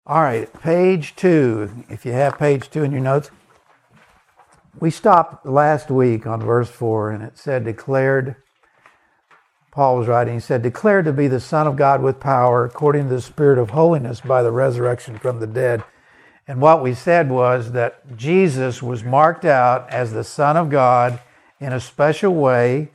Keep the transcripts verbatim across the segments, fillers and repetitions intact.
All right, page two. If you have page two in your notes, we stopped last week on verse four, and it said, declared, Paul was writing, he said, declared to be the Son of God with power, according to the Spirit of holiness by the resurrection from the dead. And what we said was that Jesus was marked out as the Son of God in a special way,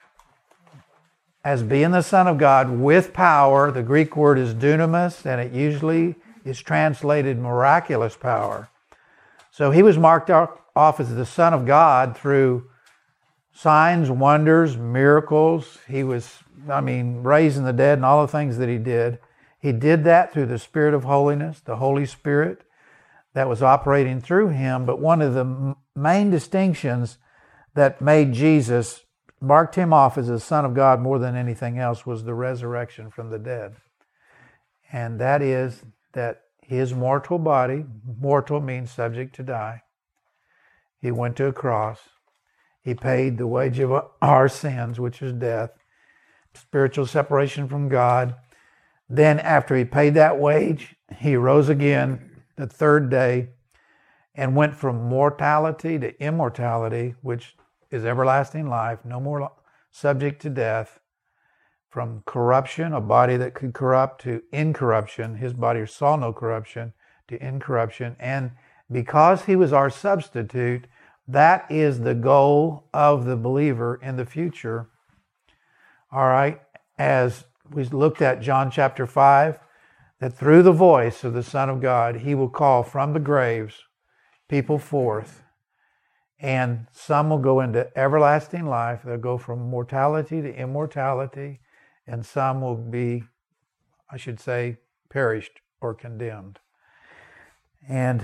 as being the Son of God with power. The Greek word is dunamis, and it usually is translated miraculous power. So he was marked off as the Son of God through signs, wonders, miracles. He was, I mean, raising the dead and all the things that he did. He did that through the Spirit of holiness, the Holy Spirit that was operating through him. But one of the main distinctions that made Jesus, marked him off as the Son of God more than anything else, was the resurrection from the dead. And that is that his mortal body, mortal means subject to die. He went to a cross. He paid the wage of our sins, which is death, spiritual separation from God. Then after he paid that wage, he rose again the third day and went from mortality to immortality, which is everlasting life, no more subject to death, from corruption, a body that could corrupt, to incorruption. His body saw no corruption, to incorruption. And because he was our substitute, that is the goal of the believer in the future. All right, as we looked at John chapter five, that through the voice of the Son of God, he will call from the graves people forth. And some will go into everlasting life. They'll go from mortality to immortality. And some will be, I should say, perished or condemned. And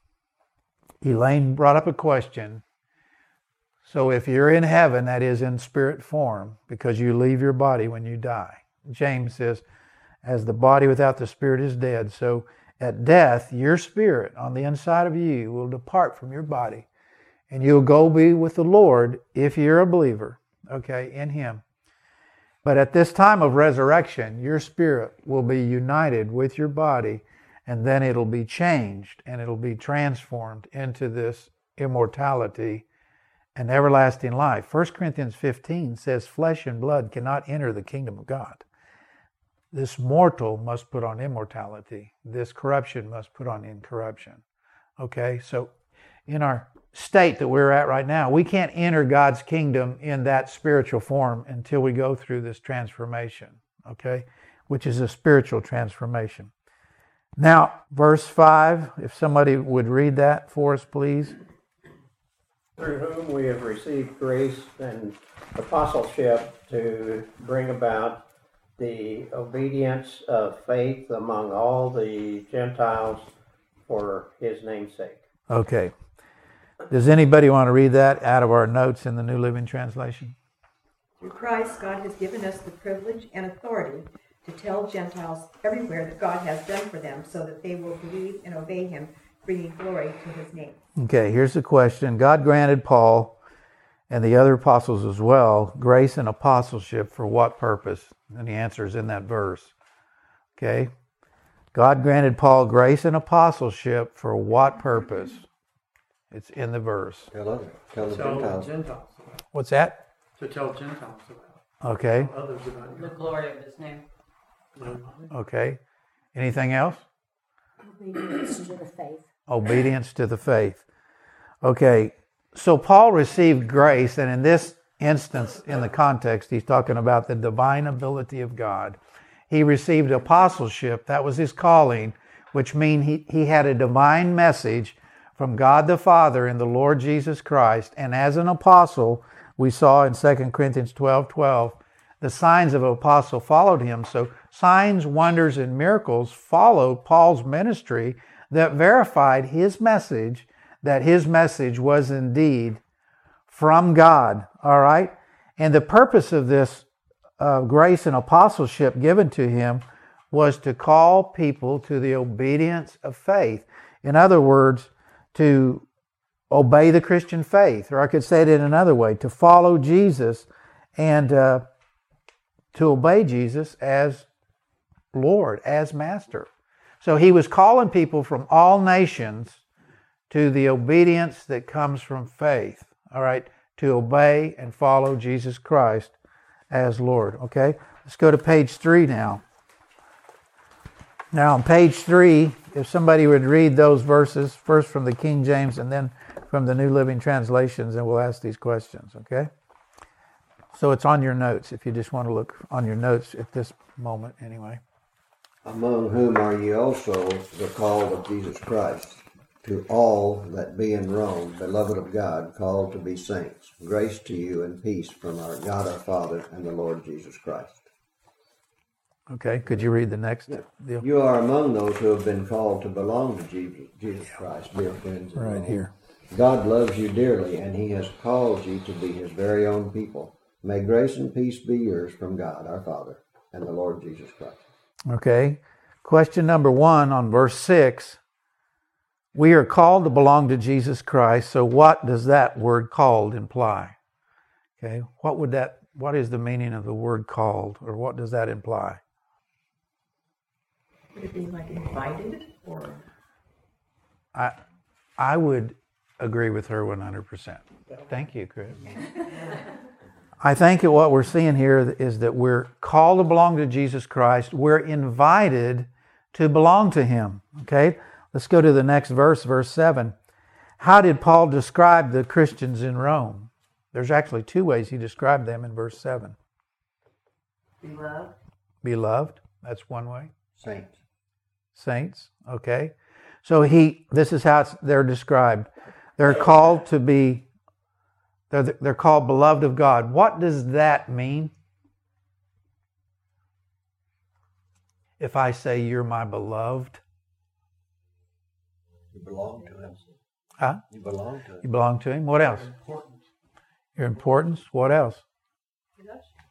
Elaine brought up a question. So if you're in heaven, that is in spirit form, because you leave your body when you die. James says, as the body without the spirit is dead, so at death, your spirit on the inside of you will depart from your body, and you'll go be with the Lord if you're a believer, okay, in him. But at this time of resurrection, your spirit will be united with your body, and then it'll be changed, and it'll be transformed into this immortality and everlasting life. First Corinthians fifteen says, flesh and blood cannot enter the kingdom of God. This mortal must put on immortality. This corruption must put on incorruption. Okay, so in our state that we're at right now, we can't enter God's kingdom in that spiritual form until we go through this transformation, okay, which is a spiritual transformation. Now, verse five, if somebody would read that for us, please. Through whom we have received grace and apostleship to bring about the obedience of faith among all the Gentiles for his name's sake. Okay. Does anybody want to read that out of our notes in the New Living Translation? Through Christ, God has given us the privilege and authority to tell Gentiles everywhere that God has done for them, so that they will believe and obey him, bringing glory to his name. Okay, here's the question. God granted Paul and the other apostles as well grace and apostleship for what purpose? And the answer is in that verse. Okay? God granted Paul grace and apostleship for what purpose? It's in the verse. Tell, tell the tell Gentiles. Gentiles about. What's that? To tell Gentiles about. Okay. Tell others about The glory of his name. Okay. Anything else? Obedience to the faith. Obedience to the faith. Okay. So Paul received grace, and in this instance, in the context, he's talking about the divine ability of God. He received apostleship. That was his calling, which means he, he had a divine message from God the Father and the Lord Jesus Christ. And as an apostle, we saw in Second Corinthians twelve twelve, the signs of an apostle followed him. So signs, wonders, and miracles followed Paul's ministry that verified his message, that his message was indeed from God. All right? And the purpose of this uh, grace and apostleship given to him was to call people to the obedience of faith. In other words, to obey the Christian faith, or I could say it in another way, to follow Jesus and uh, to obey Jesus as Lord, as Master. So he was calling people from all nations to the obedience that comes from faith. All right, to obey and follow Jesus Christ as Lord. Okay, let's go to page three now. Now on page three, if somebody would read those verses, first from the King James and then from the New Living Translations, and we'll ask these questions, okay? So it's on your notes, if you just want to look on your notes at this moment anyway. Among whom are ye also the called of Jesus Christ, to all that be in Rome, beloved of God, called to be saints. Grace to you and peace from our God our Father and the Lord Jesus Christ. Okay, could you read the next Yeah. deal? You are among those who have been called to belong to Jesus, Jesus Christ, dear friends. in Right Rome. here. God loves you dearly, and he has called you to be his very own people. May grace and peace be yours from God our Father and the Lord Jesus Christ. Okay, question number one on verse six. We are called to belong to Jesus Christ, so what does that word called imply? Okay, what would that, what is the meaning of the word called, or what does that imply? Would it be like invited or? I I would agree with her one hundred percent. Thank you, Chris. I think that what we're seeing here is that we're called to belong to Jesus Christ. We're invited to belong to him. Okay? Let's go to the next verse, verse seven. How did Paul describe the Christians in Rome? There's actually two ways he described them in verse seven. Beloved. Beloved, that's one way. Saints. Saints, okay. So he, this is how it's, they're described. They're called to be, they're, they're called beloved of God. What does that mean? If I say you're my beloved, You belong to him. huh? You belong to him. You belong to him. What else? Important. Your importance. What else? He loves you.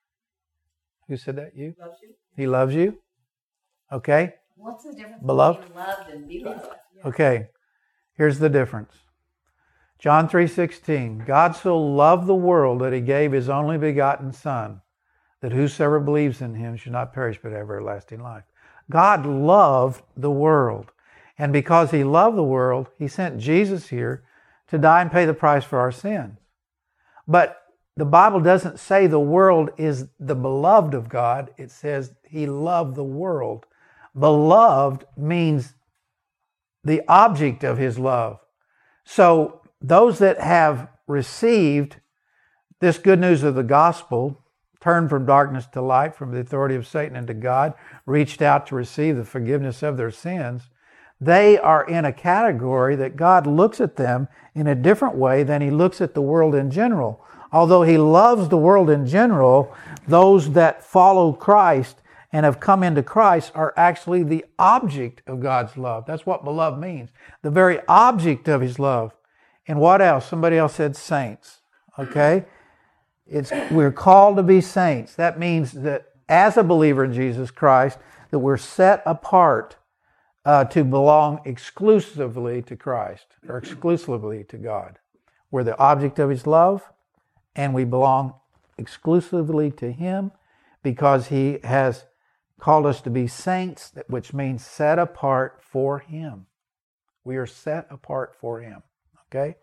Who said that? You? Loves you. He loves you. Okay. What's the difference Beloved? between loved and beloved? Okay. Here's the difference. John three sixteen. God so loved the world that he gave his only begotten Son, that whosoever believes in him should not perish but have everlasting life. God loved the world. And because he loved the world, he sent Jesus here to die and pay the price for our sins. But the Bible doesn't say the world is the beloved of God. It says he loved the world. Beloved means the object of his love. So those that have received this good news of the gospel, turned from darkness to light, from the authority of Satan into God, reached out to receive the forgiveness of their sins, they are in a category that God looks at them in a different way than he looks at the world in general. Although he loves the world in general, those that follow Christ and have come into Christ are actually the object of God's love. That's what beloved means. The very object of his love. And what else? Somebody else said saints. Okay? It's we're called to be saints. That means that as a believer in Jesus Christ, that we're set apart uh, to belong exclusively to Christ, or exclusively to God. We're the object of his love, and we belong exclusively to him because he has called us to be saints, which means set apart for him. We are set apart for him. Okay?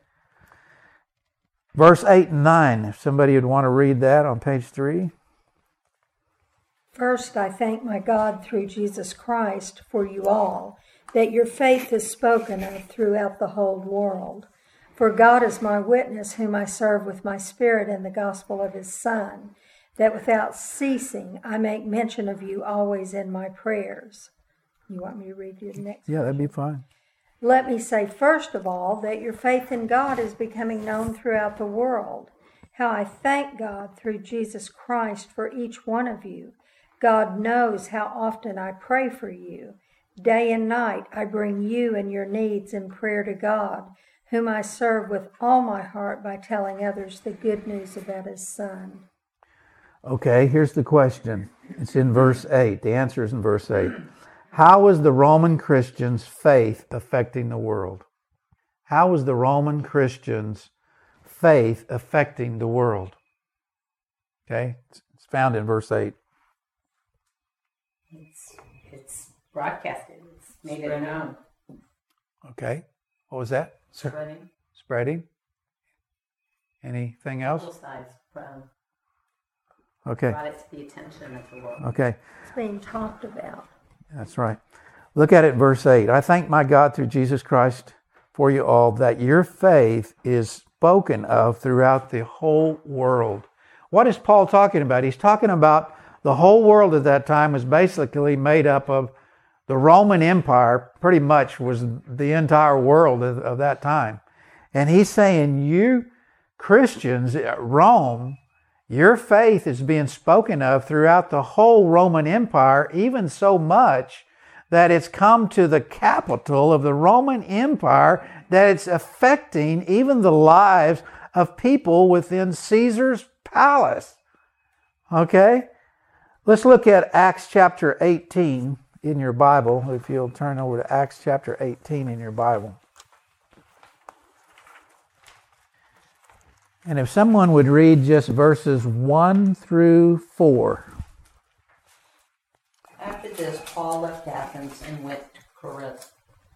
Verse eight and nine, if somebody would want to read that on page three. First, I thank my God through Jesus Christ for you all, that your faith is spoken of throughout the whole world. For God is my witness, whom I serve with my spirit in the gospel of his Son, that without ceasing I make mention of you always in my prayers. You want me to read you the next? Yeah, that'd be fine. Let me say first of all that your faith in God is becoming known throughout the world. How I thank God through Jesus Christ for each one of you. God knows how often I pray for you. Day and night I bring you and your needs in prayer to God, whom I serve with all my heart by telling others the good news about his Son. Okay, here's the question. It's in verse eight. The answer is in verse eight. How was the Roman Christians' faith affecting the world? How was the Roman Christians' faith affecting the world? Okay, it's found in verse eight. It's, it's broadcasted. It's Made it known. Okay. What was that? Sir? Spreading. Spreading. Anything else? Both sides. Um, Okay. brought it to the attention of the world. Okay. It's being talked about. That's right. Look at it, verse eight. I thank my God through Jesus Christ for you all that your faith is spoken of throughout the whole world. What is Paul talking about? He's talking about the whole world at that time was basically made up of the Roman Empire, pretty much was the entire world of, of that time. And he's saying, you Christians at Rome, your faith is being spoken of throughout the whole Roman Empire, even so much that it's come to the capital of the Roman Empire, that it's affecting even the lives of people within Caesar's palace. Okay? Let's look at Acts chapter eighteen in your Bible, if you'll turn over to Acts chapter eighteen in your Bible. And if someone would read just verses one through four. After this, Paul left Athens and went to Corinth.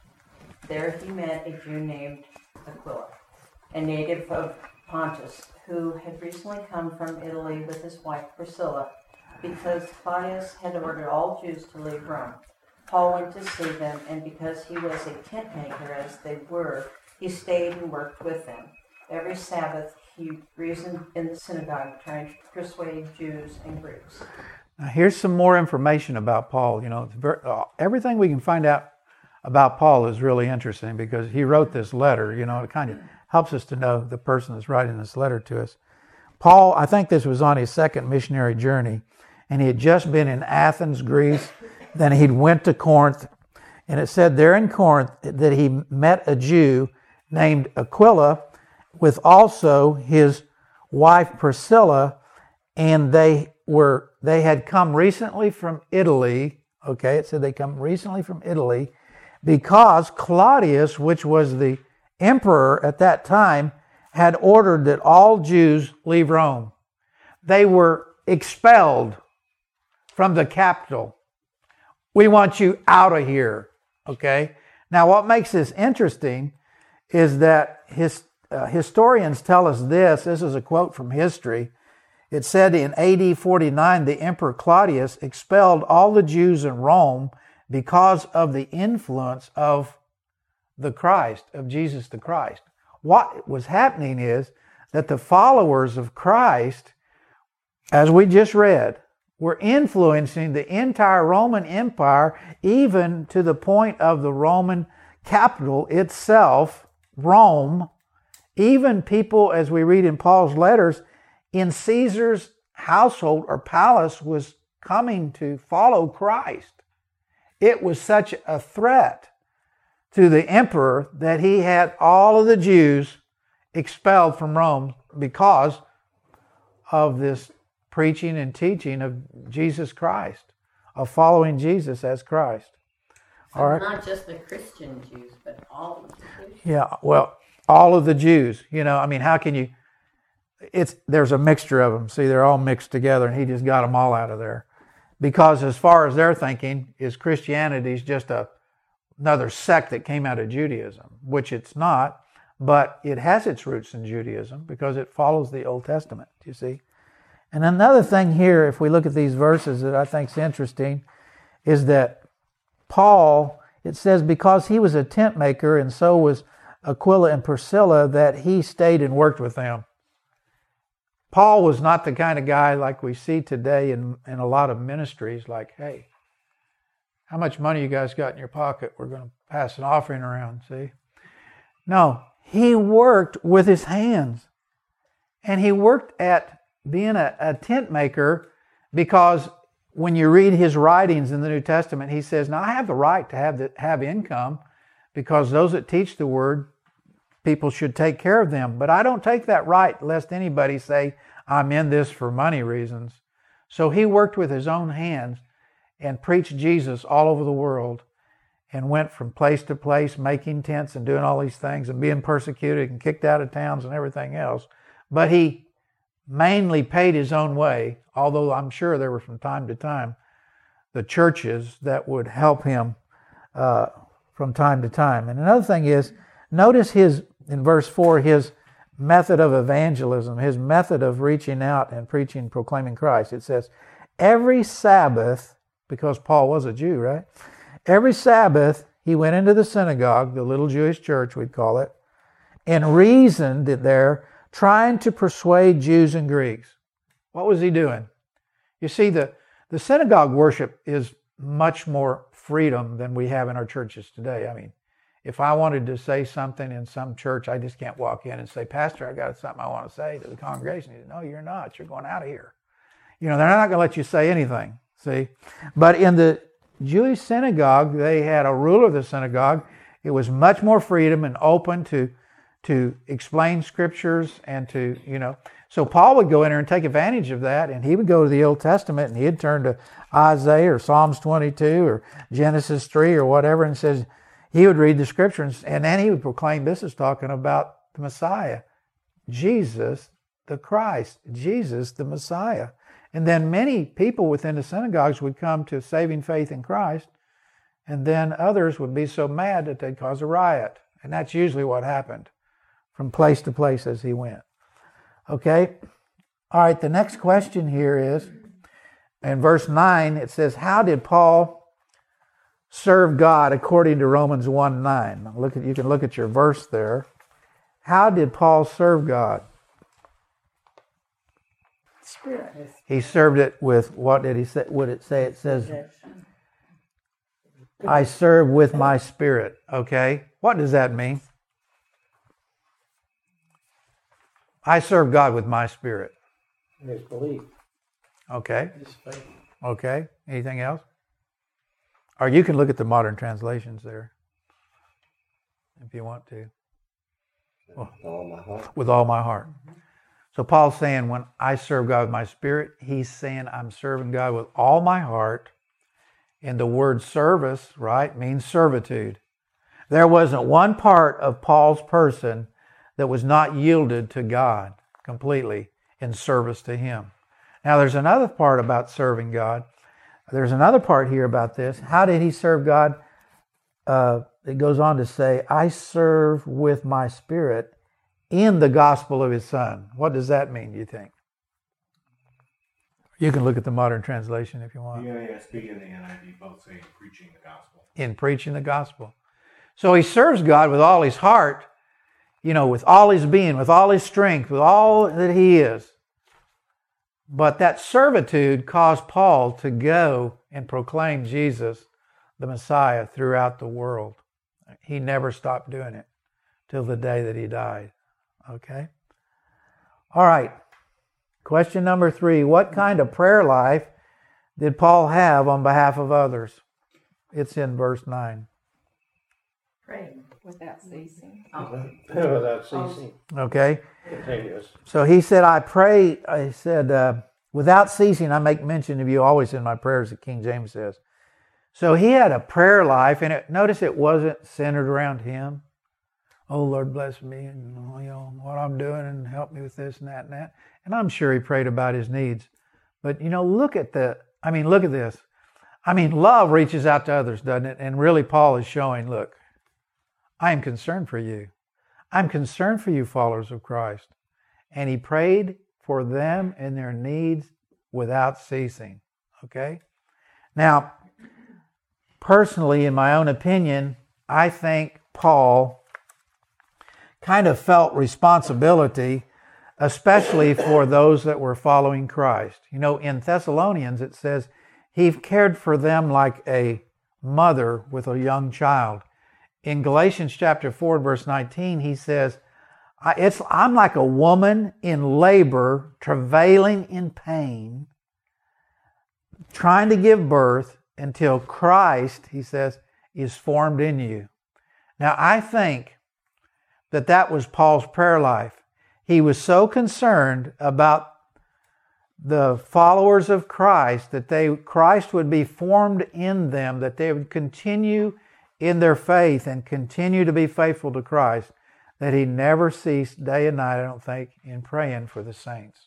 There he met a Jew named Aquila, a native of Pontus, who had recently come from Italy with his wife Priscilla, because Claudius had ordered all Jews to leave Rome. Paul went to see them, and because he was a tent maker as they were, he stayed and worked with them. Every Sabbath he reasoned in the synagogue, trying to persuade Jews and Greeks. Now here's some more information about Paul. You know, very, uh, everything we can find out about Paul is really interesting because he wrote this letter. You know, it kind of helps us to know the person that's writing this letter to us. Paul, I think this was on his second missionary journey, and he had just been in Athens, Greece. Then he went to Corinth, and it said there in Corinth that he met a Jew named Aquila with also his wife Priscilla, and they were they had come recently from Italy. Okay, it said they come recently from Italy because Claudius, which was the emperor at that time, had ordered that all Jews leave Rome. They were expelled from the capital. We want you out of here. Okay? Now, what makes this interesting is that his uh, historians tell us this. This is a quote from history. It said in A D forty-nine, the Emperor Claudius expelled all the Jews in Rome because of the influence of the Christ, of Jesus the Christ. What was happening is that the followers of Christ, as we just read, were influencing the entire Roman Empire, even to the point of the Roman capital itself, Rome. Even people, as we read in Paul's letters, in Caesar's household or palace was coming to follow Christ. It was such a threat to the emperor that he had all of the Jews expelled from Rome because of this preaching and teaching of Jesus Christ, of following Jesus as Christ. So all right? Not just the Christian Jews, but all of the Jews. Yeah, well, all of the Jews. You know, I mean, how can you... It's there's a mixture of them. See, they're all mixed together, and he just got them all out of there. Because as far as they're thinking, is Christianity is just a another sect that came out of Judaism, which it's not, but it has its roots in Judaism because it follows the Old Testament, you see. And another thing here, if we look at these verses that I think is interesting, is that Paul, it says, because he was a tent maker and so was Aquila and Priscilla, that he stayed and worked with them. Paul was not the kind of guy like we see today in, in a lot of ministries, like, hey, how much money you guys got in your pocket? We're going to pass an offering around, see? No, he worked with his hands. And he worked at being a, a tent maker because when you read his writings in the New Testament, he says, now I have the right to have, the, have income because those that teach the word, people should take care of them. But I don't take that right lest anybody say, I'm in this for money reasons. So he worked with his own hands and preached Jesus all over the world and went from place to place making tents and doing all these things and being persecuted and kicked out of towns and everything else. But he mainly paid his own way, although I'm sure there were from time to time the churches that would help him uh, from time to time. And another thing is, notice his, in verse four, his method of evangelism, his method of reaching out and preaching, proclaiming Christ. It says, every Sabbath, because Paul was a Jew, right? Every Sabbath, he went into the synagogue, the little Jewish church we'd call it, and reasoned there, trying to persuade Jews and Greeks. What was he doing? You see, the, the synagogue worship is much more freedom than we have in our churches today. I mean, if I wanted to say something in some church, I just can't walk in and say, Pastor, I got something I want to say to the congregation. He said, no, you're not. You're going out of here. You know, they're not going to let you say anything, see? But in the Jewish synagogue, they had a ruler of the synagogue. It was much more freedom and open to, to explain scriptures and to, you know. So Paul would go in there and take advantage of that, and he would go to the Old Testament and he'd turn to Isaiah or Psalms twenty-two or Genesis three or whatever, and says, he would read the scriptures, and then he would proclaim this is talking about the Messiah, Jesus the Christ, Jesus the Messiah. And then many people within the synagogues would come to saving faith in Christ, and then others would be so mad that they'd cause a riot. And that's usually what happened from place to place as he went. Okay? All right, the next question here is, in verse nine, it says, how did Paul serve God according to Romans one nine? Look at, you can look at your verse there. How did Paul serve God? Spirit. He served it with, what did he say? What did it say? It says, I serve with my spirit. Okay? What does that mean? I serve God with my spirit. His belief. Okay. His faith. Okay. Anything else? Or you can look at the modern translations there, if you want to. With all my heart. With all my heart. So Paul's saying, when I serve God with my spirit, he's saying I'm serving God with all my heart. And the word service, right, means servitude. There wasn't one part of Paul's person that was not yielded to God completely in service to him. Now there's another part about serving God. There's another part here about this. How did he serve God? Uh, it goes on to say, I serve with my spirit in the gospel of his Son. What does that mean, do you think? You can look at the modern translation if you want. The N A S B and the N I V both say preaching the gospel. In preaching the gospel. So he serves God with all his heart, you know, with all his being, with all his strength, with all that he is. But that servitude caused Paul to go and proclaim Jesus, the Messiah, throughout the world. He never stopped doing it till the day that he died. Okay? All right. Question number three. What kind of prayer life did Paul have on behalf of others? It's in verse nine. Praying without ceasing. Without ceasing. Okay? Continuous. So he said, I pray, I said, uh, without ceasing, I make mention of you always in my prayers, that King James says. So he had a prayer life, and it, notice it wasn't centered around him. Oh, Lord, bless me, and you know what I'm doing, and help me with this and that and that. And I'm sure he prayed about his needs. But, you know, look at the, I mean, look at this. I mean, love reaches out to others, doesn't it? And really, Paul is showing, look, I am concerned for you. I'm concerned for you, followers of Christ. And he prayed for them and their needs without ceasing. Okay? Now, personally, in my own opinion, I think Paul kind of felt responsibility, especially for those that were following Christ. You know, in Thessalonians it says he cared for them like a mother with a young child. In Galatians chapter four, verse nineteen, he says, I, it's, I'm like a woman in labor, travailing in pain, trying to give birth until Christ, he says, is formed in you. Now, I think that that was Paul's prayer life. He was so concerned about the followers of Christ, that they Christ would be formed in them, that they would continue in their faith and continue to be faithful to Christ, that he never ceased day and night, I don't think, in praying for the saints.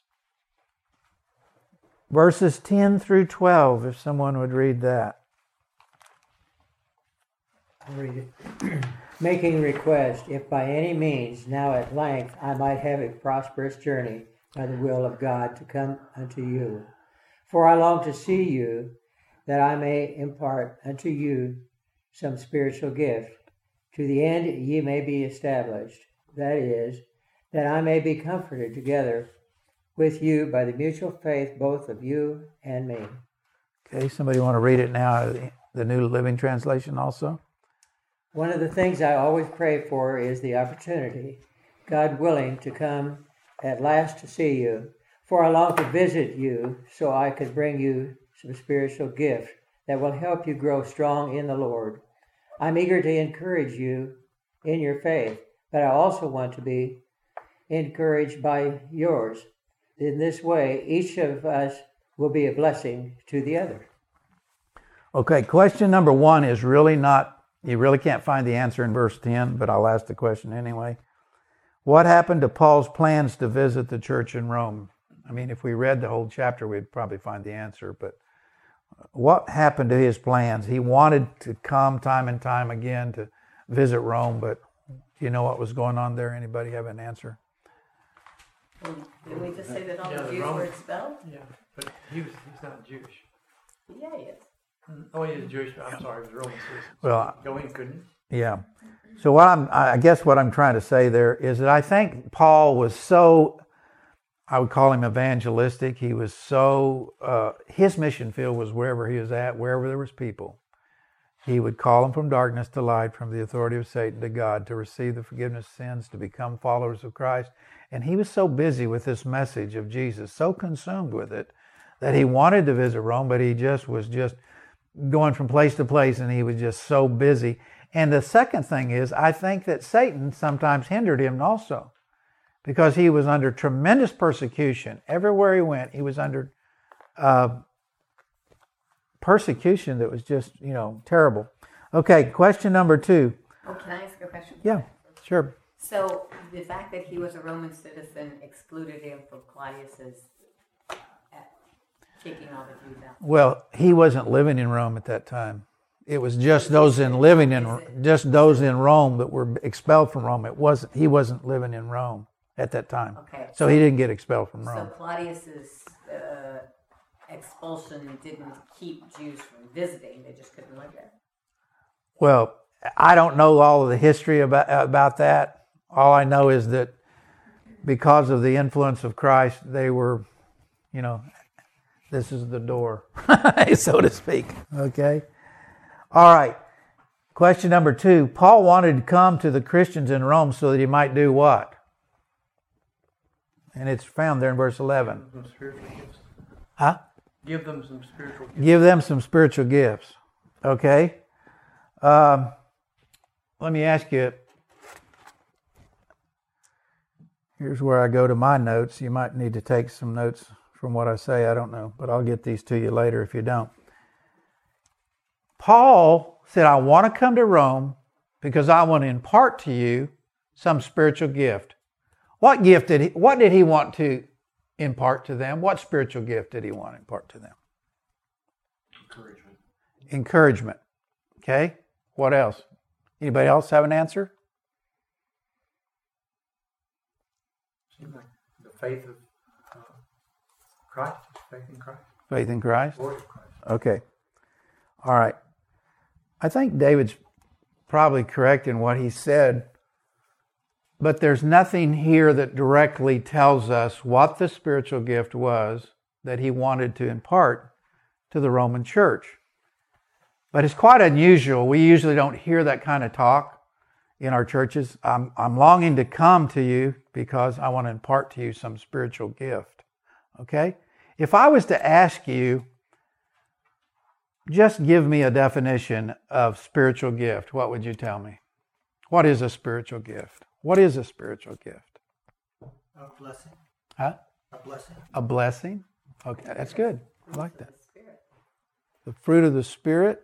Verses ten through twelve, if someone would read that. I'll read it. Making request, if by any means now at length I might have a prosperous journey by the will of God to come unto you. For I long to see you, that I may impart unto you some spiritual gift, to the end ye may be established. That is, that I may be comforted together with you by the mutual faith both of you and me. Okay, somebody want to read it now, the, the New Living Translation also? One of the things I always pray for is the opportunity, God willing, to come at last to see you. For I long to visit you so I could bring you some spiritual gift that will help you grow strong in the Lord. I'm eager to encourage you in your faith, but I also want to be encouraged by yours. In this way, each of us will be a blessing to the other. Okay, question number one is really not, you really can't find the answer in verse ten, but I'll ask the question anyway. What happened to Paul's plans to visit the church in Rome? I mean, if we read the whole chapter, we'd probably find the answer, but what happened to his plans? He wanted to come time and time again to visit Rome, but do you know what was going on there? Anybody have an answer? Well, did we just say that all Yeah, the the Jews Roman- were expelled? Yeah, but he was, he's not Jewish. Yeah, he is. Oh, he is Jewish, but I'm sorry, he was Roman citizen. Well, Go in, couldn't yeah. So what I'm, I guess what I'm trying to say there is that I think Paul was so, I would call him evangelistic. He was so, uh, his mission field was wherever he was at, wherever there was people. He would call them from darkness to light, from the authority of Satan to God, to receive the forgiveness of sins, to become followers of Christ. And he was so busy with this message of Jesus, so consumed with it, that he wanted to visit Rome, but he just was just going from place to place, and he was just so busy. And the second thing is, I think that Satan sometimes hindered him also, because he was under tremendous persecution. Everywhere he went, he was under uh, persecution that was just, you know, terrible. Okay, question number two. Oh, can I ask a question? Yeah, sure. So the fact that he was a Roman citizen excluded him from Claudius's uh, kicking all the Jews out. Well, he wasn't living in Rome at that time. It was just those in living in just those in Rome that were expelled from Rome. It wasn't he wasn't living in Rome at that time. Okay. So he didn't get expelled from Rome. So Claudius's uh, expulsion didn't keep Jews from visiting; they just couldn't live there. Well, I don't know all of the history about about that. All I know is that because of the influence of Christ, they were, you know, this is the door, so to speak. Okay. All right. Question number two. Paul wanted to come to the Christians in Rome so that he might do what? And it's found there in verse eleven. Give them spiritual gifts. Huh? Give them some spiritual gifts. Give them some spiritual gifts. Okay. Um, let me ask you. Here's where I go to my notes. You might need to take some notes from what I say. I don't know, but I'll get these to you later if you don't. Paul said, I want to come to Rome because I want to impart to you some spiritual gift. What gift did he, what did he want to impart to them? What spiritual gift did he want to impart to them? Encouragement. Encouragement. Okay. What else? Anybody else have an answer? Seems like the faith of uh, Christ, faith in Christ. Faith in Christ? Glory of Christ. Okay. All right. I think David's probably correct in what he said, but there's nothing here that directly tells us what the spiritual gift was that he wanted to impart to the Roman church. But it's quite unusual. We usually don't hear that kind of talk in our churches. I'm, I'm longing to come to you because I want to impart to you some spiritual gift. Okay? If I was to ask you, just give me a definition of spiritual gift, what would you tell me? What is a spiritual gift? What is a spiritual gift? A blessing. Huh? A blessing. A blessing? Okay, that's good. I like that. The fruit of the Spirit.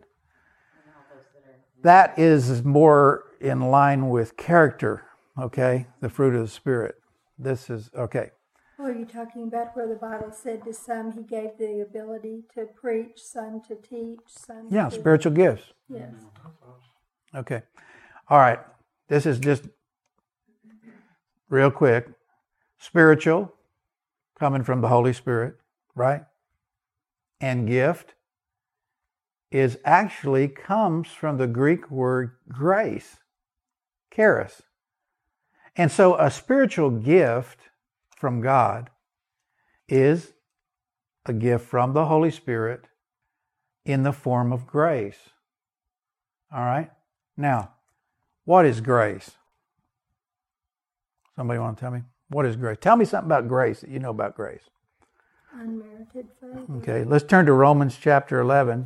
That is more in line with character, okay? The fruit of the Spirit. This is, okay. Well, are you talking about where the Bible said to some he gave the ability to preach, some to teach, some Yeah, to... spiritual gifts. Yes. Okay. All right. This is just real quick. Spiritual, coming from the Holy Spirit, right? And gift is actually comes from the Greek word grace, charis. And so a spiritual gift from God is a gift from the Holy Spirit in the form of grace. All right? Now, what is grace? Somebody want to tell me? What is grace? Tell me something about grace that you know about grace. Unmerited favor. Okay, let's turn to Romans chapter eleven.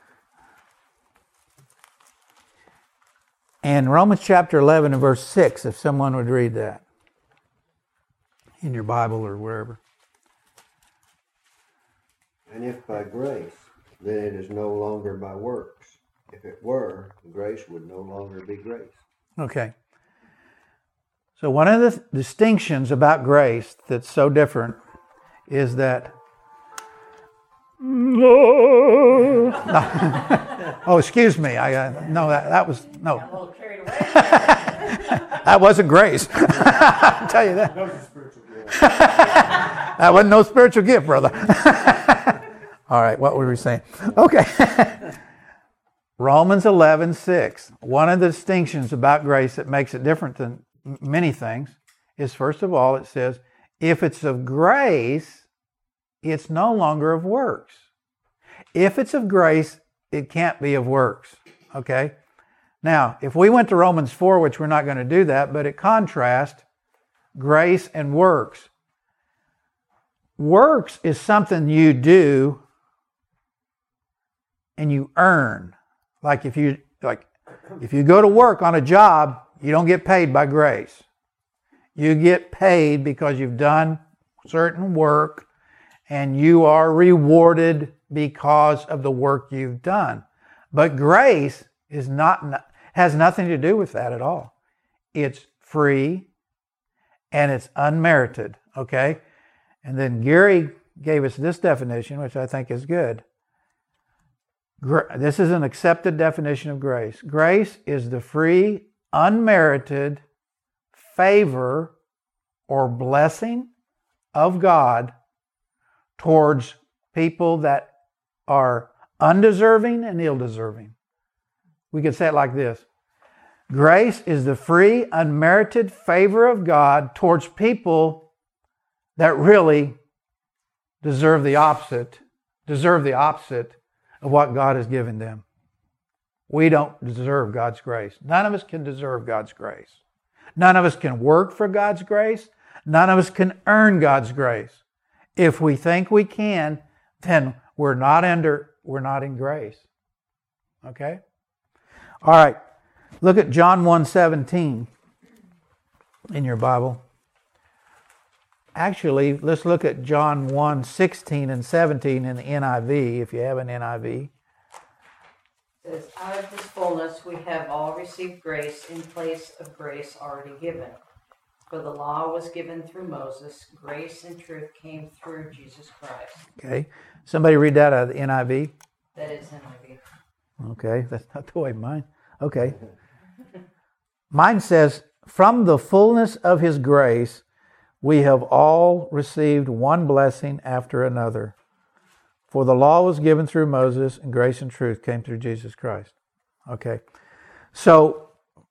And Romans chapter eleven and verse six, if someone would read that in your Bible or wherever. And if by grace, then it is no longer by works. If it were, grace would no longer be grace. Okay. So one of the distinctions about grace that's so different is that oh, excuse me. I uh, no that that was no. Got a little carried away. That wasn't grace. I'll tell you that. That was a spiritual gift. That wasn't no spiritual gift, brother. All right, what were we saying? Okay. Romans eleven six. One of the distinctions about grace that makes it different than many things is, first of all, it says, if it's of grace, it's no longer of works. If it's of grace, it can't be of works. Okay? Now, if we went to Romans four, which we're not going to do that, but it contrasts grace and works. Works is something you do and you earn. Like if you like if you go to work on a job, you don't get paid by grace. You get paid because you've done certain work and you are rewarded because of the work you've done. But grace is not has nothing to do with that at all. It's free and it's unmerited, okay? And then Gary gave us this definition, which I think is good. This is an accepted definition of grace. Grace is the free, unmerited favor or blessing of God towards people that are undeserving and ill-deserving. We could say it like this. Grace is the free, unmerited favor of God towards people that really deserve the opposite, deserve the opposite of what God has given them. We don't deserve God's grace. None of us can deserve God's grace. None of us can work for God's grace. None of us can earn God's grace. If we think we can, then we're not under, we're not in grace. Okay? All right. Look at John one seventeen in your Bible. Actually, let's look at John one sixteen and seventeen in the N I V, if you have an N I V. It says, out of His fullness we have all received grace in place of grace already given. For the law was given through Moses, grace and truth came through Jesus Christ. Okay. Somebody read that out of the N I V. That is N I V. Okay, that's not the way mine. Okay. Mine says, from the fullness of His grace, we have all received one blessing after another. For the law was given through Moses, and grace and truth came through Jesus Christ. Okay. So,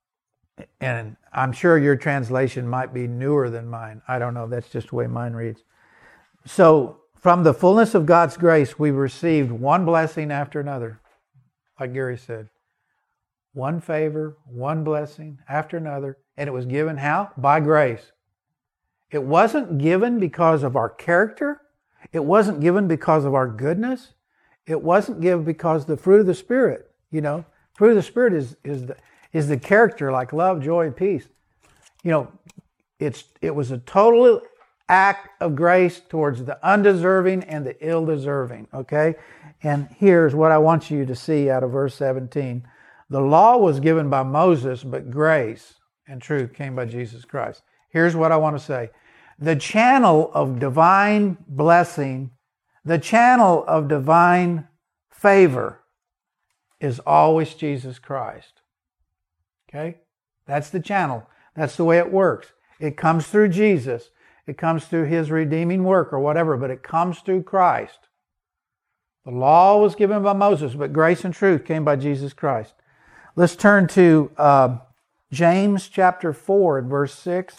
and I'm sure your translation might be newer than mine. I don't know. That's just the way mine reads. So, from the fullness of God's grace, we received one blessing after another. Like Gary said. One favor, one blessing after another. And it was given how? By grace. It wasn't given because of our character. It wasn't given because of our goodness. It wasn't given because the fruit of the Spirit, you know, fruit of the Spirit is is the is the character like love, joy, and peace. You know, it's it was a total act of grace towards the undeserving and the ill-deserving. Okay, and here's what I want you to see out of verse seventeen: the law was given by Moses, but grace and truth came by Jesus Christ. Here's what I want to say. The channel of divine blessing, the channel of divine favor is always Jesus Christ. Okay? That's the channel. That's the way it works. It comes through Jesus. It comes through His redeeming work or whatever, but it comes through Christ. The law was given by Moses, but grace and truth came by Jesus Christ. Let's turn to uh, James chapter four and verse six.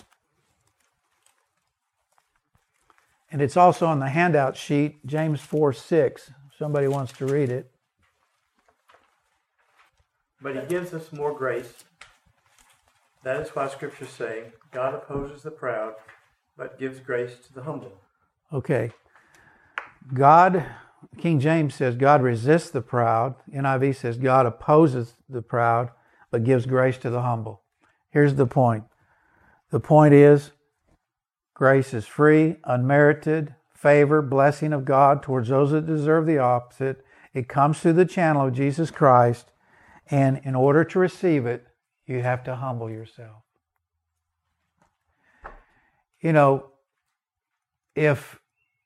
And it's also on the handout sheet, James four six. If somebody wants to read it. But He gives us more grace. That is why Scriptures say, God opposes the proud, but gives grace to the humble. Okay. God, King James says, God resists the proud. N I V says, God opposes the proud, but gives grace to the humble. Here's the point. The point is, grace is free, unmerited, favor, blessing of God towards those that deserve the opposite. It comes through the channel of Jesus Christ, and in order to receive it, you have to humble yourself. You know, if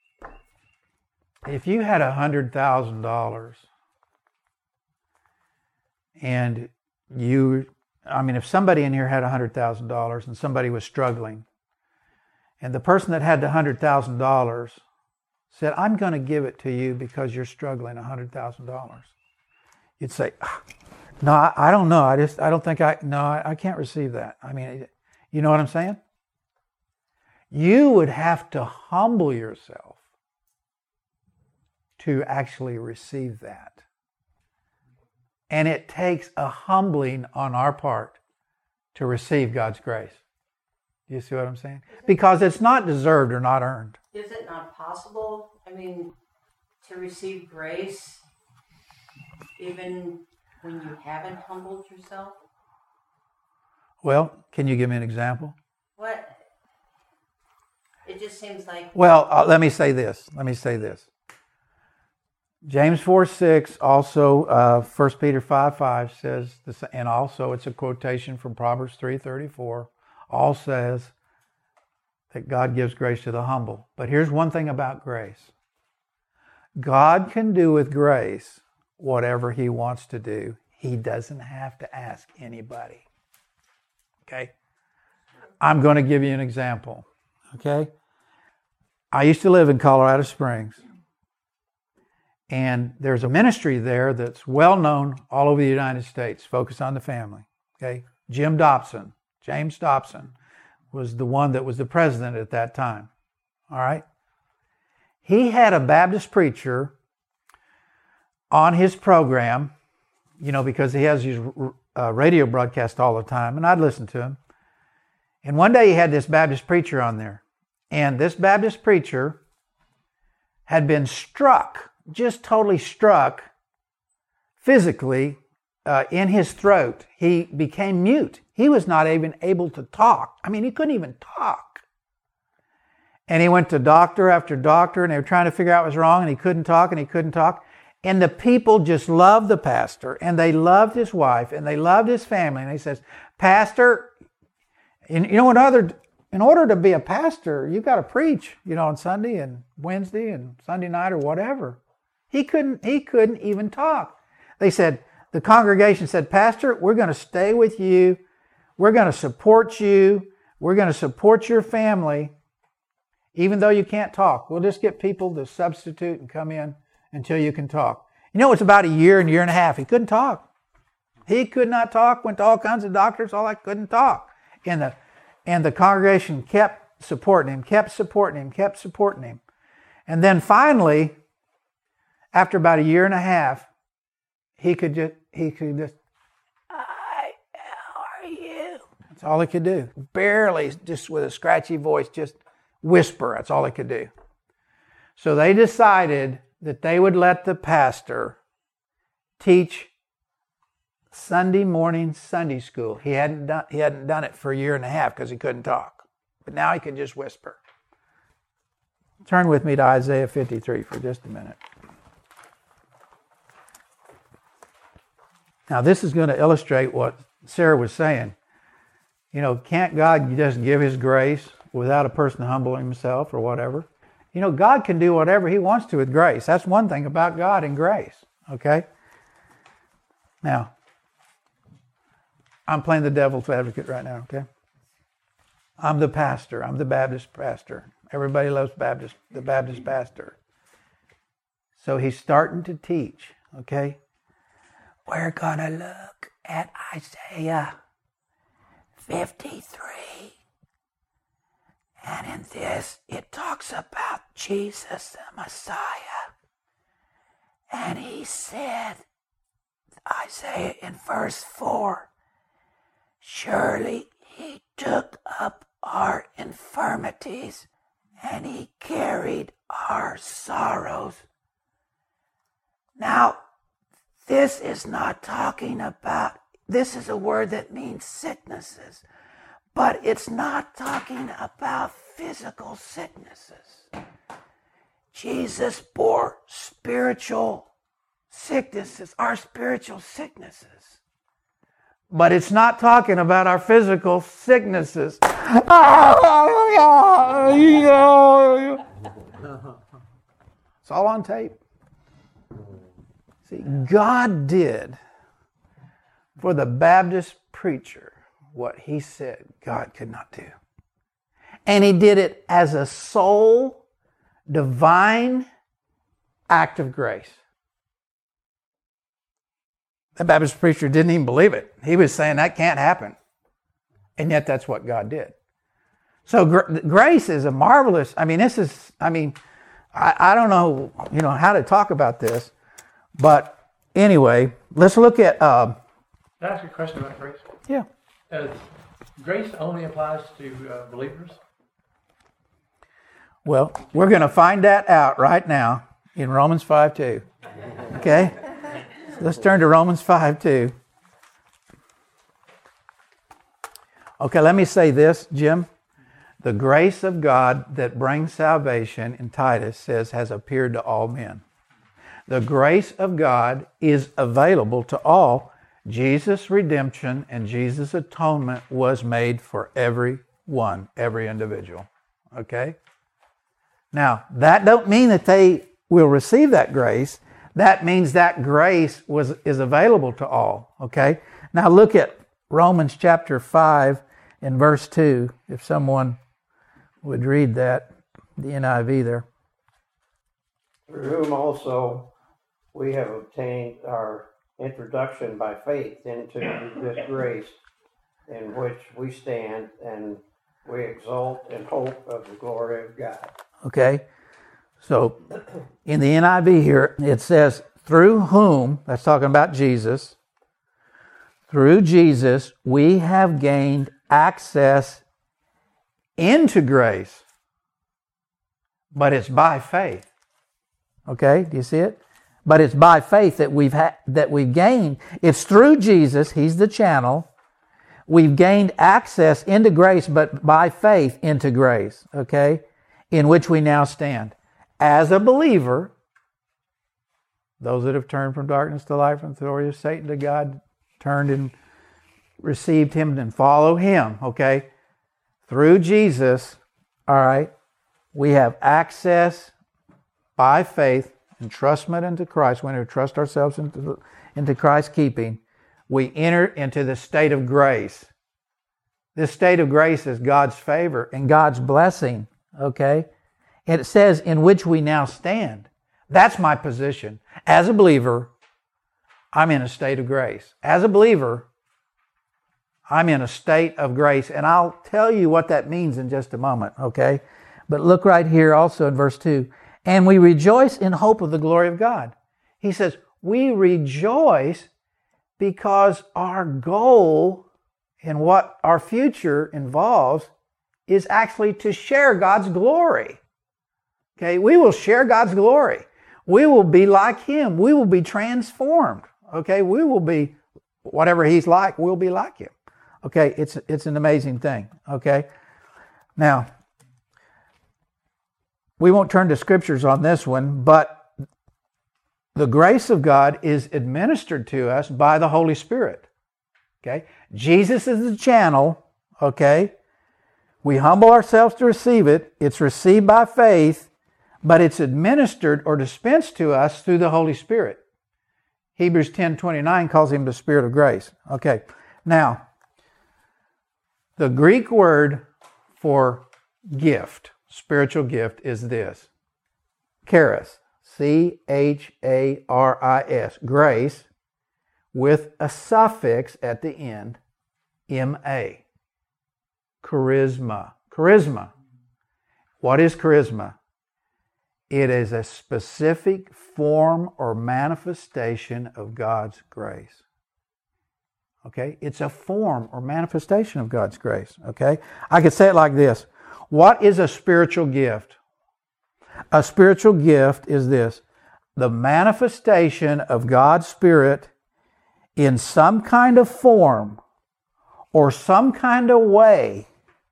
if you had a hundred thousand dollars and you, I mean, if somebody in here had a hundred thousand dollars and somebody was struggling, and the person that had the hundred thousand dollars said, "I'm going to give it to you because you're struggling a hundred thousand dollars," you'd say, "No, I, I don't know. I just, I don't think I, no, I, I can't receive that." I mean, you know what I'm saying? You would have to humble yourself to actually receive that. And it takes a humbling on our part to receive God's grace. Do you see what I'm saying? Because it's not deserved or not earned. Is it not possible, I mean, to receive grace even when you haven't humbled yourself? Well, can you give me an example? What? It just seems like... Well, uh, let me say this. Let me say this. James four six, also uh, First Peter five five says, this, and also it's a quotation from Proverbs three thirty-four, all says that God gives grace to the humble. But here's one thing about grace. God can do with grace whatever He wants to do. He doesn't have to ask anybody. Okay? I'm going to give you an example. Okay? I used to live in Colorado Springs. And there's a ministry there that's well known all over the United States, focused on the family. Okay? Jim Dobson, James Dobson, was the one that was the president at that time. All right? He had a Baptist preacher on his program, you know, because he has his uh, radio broadcast all the time, and I'd listen to him. And one day he had this Baptist preacher on there. And this Baptist preacher had been struck, just totally struck physically uh, in his throat. He became mute. He was not even able to talk. I mean, he couldn't even talk. And he went to doctor after doctor, and they were trying to figure out what was wrong, and he couldn't talk, and he couldn't talk. And the people just loved the pastor, and they loved his wife, and they loved his family. And he says, "Pastor, you know, in other... In order to be a pastor, you've got to preach, you know, on Sunday and Wednesday and Sunday night or whatever." He couldn't, he couldn't even talk. They said, the congregation said, "Pastor, we're going to stay with you. We're going to support you. We're going to support your family, even though you can't talk. We'll just get people to substitute and come in until you can talk." You know, it's about a year and year and a half. He couldn't talk. He could not talk, went to all kinds of doctors, all that, couldn't talk. And the And the congregation kept supporting him, kept supporting him, kept supporting him. And then finally, after about a year and a half, he could just, he could just, "Hi, how are you?" That's all he could do. Barely, just with a scratchy voice, just whisper. That's all he could do. So they decided that they would let the pastor teach Sunday morning Sunday school. He hadn't done he hadn't done it for a year and a half because he couldn't talk. But now he could just whisper. Turn with me to Isaiah fifty-three for just a minute. Now this is going to illustrate what Sarah was saying. You know, can't God just give His grace without a person humbling himself or whatever? You know, God can do whatever He wants to with grace. That's one thing about God and grace. Okay? Now, I'm playing the devil's advocate right now, okay? I'm the pastor. I'm the Baptist pastor. Everybody loves Baptist, the Baptist pastor. So he's starting to teach, okay? We're going to look at Isaiah fifty-three. And in this, it talks about Jesus, the Messiah. And he said, Isaiah in verse four, surely he took up our infirmities and he carried our sorrows. Now, this is not talking about, this is a word that means sicknesses, but it's not talking about physical sicknesses. Jesus bore spiritual sicknesses, our spiritual sicknesses. But it's not talking about our physical sicknesses. It's all on tape. See, God did for the Baptist preacher what he said God could not do. And he did it as a sole, divine act of grace. The Baptist preacher didn't even believe it. He was saying that can't happen. And yet that's what God did. So gr- grace is a marvelous, I mean, this is, I mean, I, I don't know, you know, how to talk about this. But anyway, let's look at... Uh, Can I ask you a question about grace? Yeah. Uh, grace only applies to uh, believers? Well, we're going to find that out right now in Romans five two. Okay? Let's turn to Romans five two. Okay, let me say this, Jim. The grace of God that brings salvation, in Titus says, has appeared to all men. The grace of God is available to all. Jesus' redemption and Jesus' atonement was made for everyone, every individual. Okay? Now, that don't mean that they will receive that grace. That means that grace was is available to all. Okay? Now look at Romans chapter five and verse two, if someone would read that, the N I V there. Through whom also we have obtained our introduction by faith into this grace in which we stand, and we exult in hope of the glory of God. Okay, so in the N I V here, it says, through whom, that's talking about Jesus, through Jesus, we have gained access into grace, but it's by faith. Okay, do you see it? But it's by faith that we've ha- that we've gained. It's through Jesus, He's the channel. We've gained access into grace, but by faith into grace, okay, in which we now stand. As a believer, those that have turned from darkness to light, from the authority of Satan to God, turned and received Him and follow Him, okay, through Jesus, all right, we have access by faith, entrustment into Christ. When we trust ourselves into, the, into Christ's keeping, we enter into the state of grace. This state of grace is God's favor and God's blessing, okay? And it says, in which we now stand. That's my position. As a believer, I'm in a state of grace. As a believer, I'm in a state of grace. And I'll tell you what that means in just a moment, okay? But look right here also in verse two. And we rejoice in hope of the glory of God. He says, we rejoice because our goal and what our future involves is actually to share God's glory. Okay, we will share God's glory. We will be like Him. We will be transformed. Okay, we will be whatever He's like, we'll be like Him. Okay, it's it's an amazing thing. Okay, now, we won't turn to scriptures on this one, but the grace of God is administered to us by the Holy Spirit. Okay? Jesus is the channel, okay? We humble ourselves to receive it. It's received by faith, but it's administered or dispensed to us through the Holy Spirit. Hebrews ten twenty-nine calls Him the Spirit of grace. Okay. Now, The Greek word for gift, spiritual gift, is this. Charis. C H A R I S. Grace with a suffix at the end. M A. Charisma. Charisma. What is charisma? It is a specific form or manifestation of God's grace. Okay? It's a form or manifestation of God's grace. Okay? I could say it like this. What is a spiritual gift? A spiritual gift is this. The manifestation of God's Spirit in some kind of form or some kind of way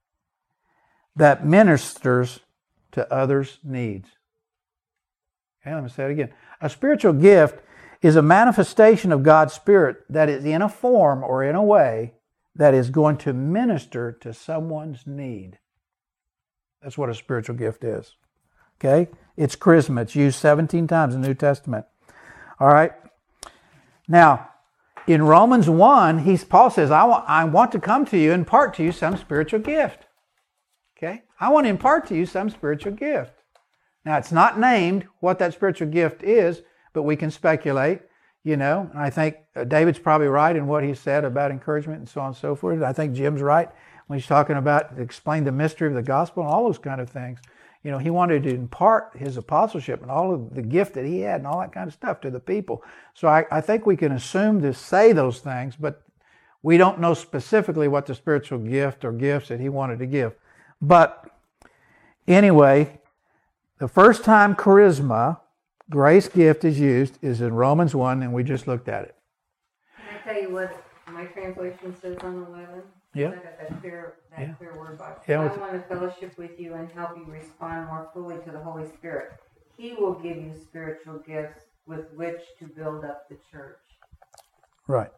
that ministers to others' needs. Okay, let me say it again. A spiritual gift is a manifestation of God's Spirit that is in a form or in a way that is going to minister to someone's need. That's what a spiritual gift is. Okay? It's charisma. It's used seventeen times in the New Testament. All right? Now, in Romans one, he's, Paul says, I want, I want to come to you and impart to you some spiritual gift. Okay? I want to impart to you some spiritual gift. Now, it's not named what that spiritual gift is, but we can speculate, you know. And I think David's probably right in what he said about encouragement and so on and so forth. I think Jim's right when he's talking about explain the mystery of the gospel and all those kind of things. You know, he wanted to impart his apostleship and all of the gift that he had and all that kind of stuff to the people. So I, I think we can assume to say those things, but we don't know specifically what the spiritual gift or gifts that he wanted to give. But anyway, the first time charisma, grace gift, is used is in Romans one, and we just looked at it. Can I tell you what my translation says on eleven? Yeah. That clear, that Yeah. clear word box. Yeah, I what's- want to fellowship with you and help you respond more fully to the Holy Spirit. He will give you spiritual gifts with which to build up the church. Right.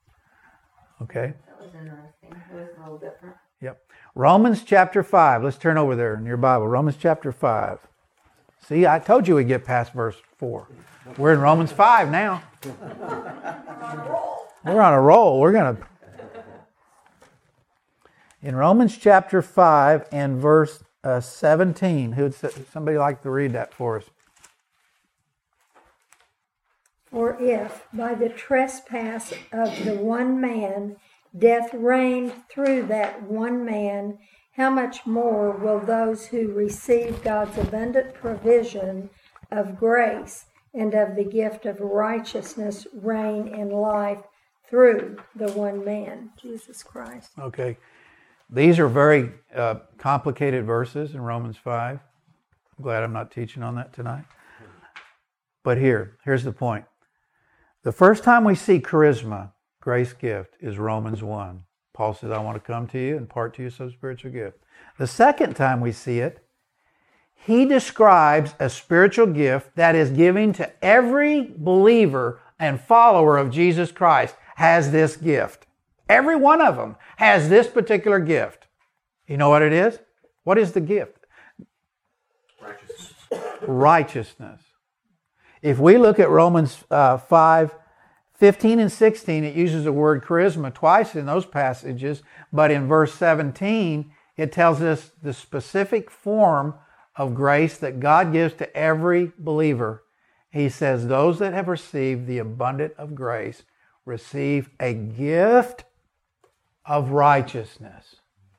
Okay. That was interesting. It was a little different. Yep. Romans chapter five. Let's turn over there in your Bible. Romans chapter five. See, I told you we'd get past verse four. We're in Romans five now. We're on a roll. We're going to... In Romans chapter five and verse uh, seventeen, who would somebody like to read that for us? For if by the trespass of the one man death reigned through that one man, how much more will those who receive God's abundant provision of grace and of the gift of righteousness reign in life through the one man, Jesus Christ? Okay. These are very uh, complicated verses in Romans five. I'm glad I'm not teaching on that tonight. But here, here's the point. The first time we see charisma, grace gift, is Romans one. Paul says, I want to come to you and impart to you some spiritual gift. The second time we see it, he describes a spiritual gift that is given to every believer and follower of Jesus Christ has this gift. Every one of them has this particular gift. You know what it is? What is the gift? Righteousness. Righteousness. If we look at Romans uh, five, fifteen and sixteen, it uses the word charisma twice in those passages, but in verse seventeen, it tells us the specific form of grace that God gives to every believer. He says, those that have received the abundant of grace receive a gift of righteousness.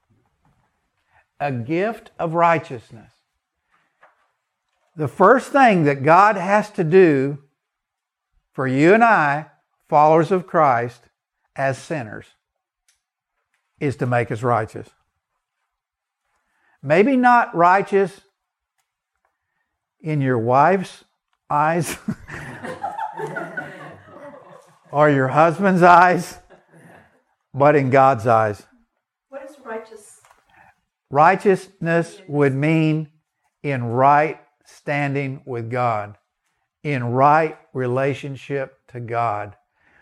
A gift of righteousness. The first thing that God has to do for you and I, followers of Christ, as sinners, is to make us righteous. Maybe not righteous in your wife's eyes or your husband's eyes, but in God's eyes. What is righteous? Righteousness would mean in right standing with God, in right relationship to God.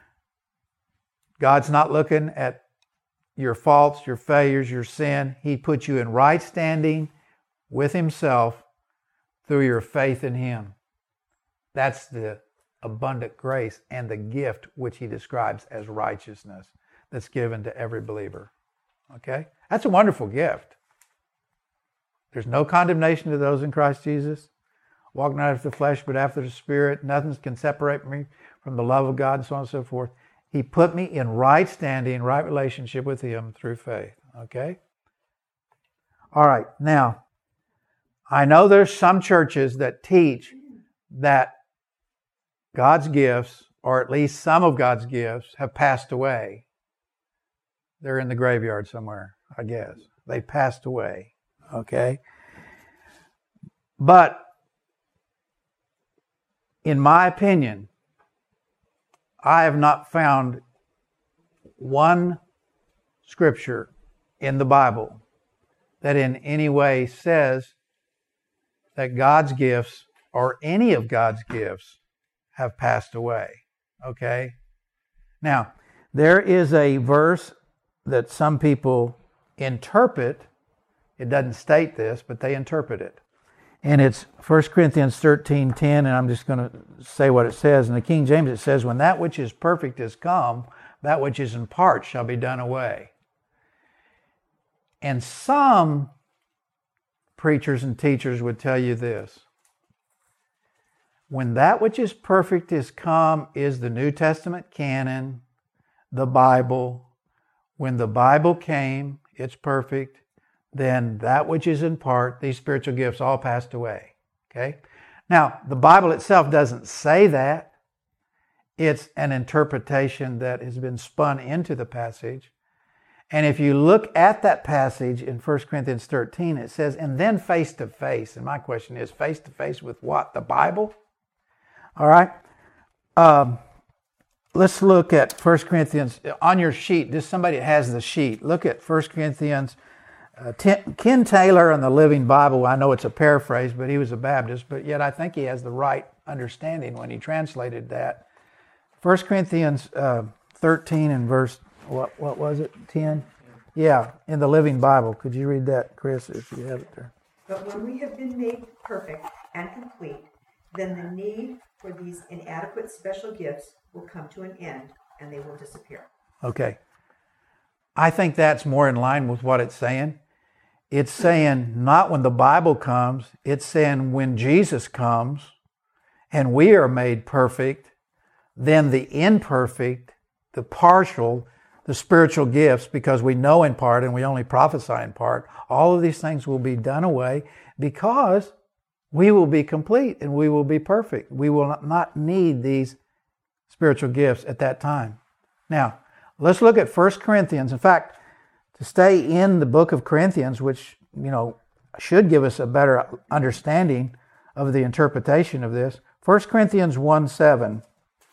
God's not looking at your faults, your failures, your sin. He puts you in right standing with Himself through your faith in Him. That's the abundant grace and the gift which He describes as righteousness that's given to every believer. Okay? That's a wonderful gift. There's no condemnation to those in Christ Jesus. Walk not after the flesh, but after the Spirit. Nothing can separate me from the love of God, and so on and so forth. He put me in right standing, right relationship with Him through faith. Okay? All right. Now, I know there's some churches that teach that God's gifts, or at least some of God's gifts, have passed away. They're in the graveyard somewhere, I guess. They passed away. Okay? But, in my opinion, I have not found one scripture in the Bible that in any way says that God's gifts or any of God's gifts have passed away. Okay? Now, there is a verse that some people interpret. It doesn't state this, but they interpret it. And it's First Corinthians thirteen ten, and I'm just going to say what it says. In the King James it says, when that which is perfect is come, that which is in part shall be done away. And some preachers and teachers would tell you this. When that which is perfect is come is the New Testament canon, the Bible. When the Bible came, it's perfect. Then that which is in part, these spiritual gifts, all passed away. Okay? Now, the Bible itself doesn't say that. It's an interpretation that has been spun into the passage. And if you look at that passage in First Corinthians thirteen, it says, and then face to face. And my question is, face to face with what? The Bible? All right? Um, let's look at First Corinthians. On your sheet, just somebody that has the sheet, look at First Corinthians. Uh, Ken Taylor in the Living Bible, I know it's a paraphrase, but he was a Baptist, but yet I think he has the right understanding when he translated that. First Corinthians uh, thirteen and verse, what what was it, ten? Yeah, in the Living Bible. Could you read that, Chris, if you have it there? But when we have been made perfect and complete, then the need for these inadequate special gifts will come to an end, and they will disappear. Okay. I think that's more in line with what it's saying. It's saying not when the Bible comes, it's saying when Jesus comes and we are made perfect, then the imperfect, the partial, the spiritual gifts, because we know in part and we only prophesy in part, all of these things will be done away because we will be complete and we will be perfect. We will not need these spiritual gifts at that time. Now, let's look at First Corinthians. In fact, to stay in the book of Corinthians, which, you know, should give us a better understanding of the interpretation of this, First Corinthians one seven.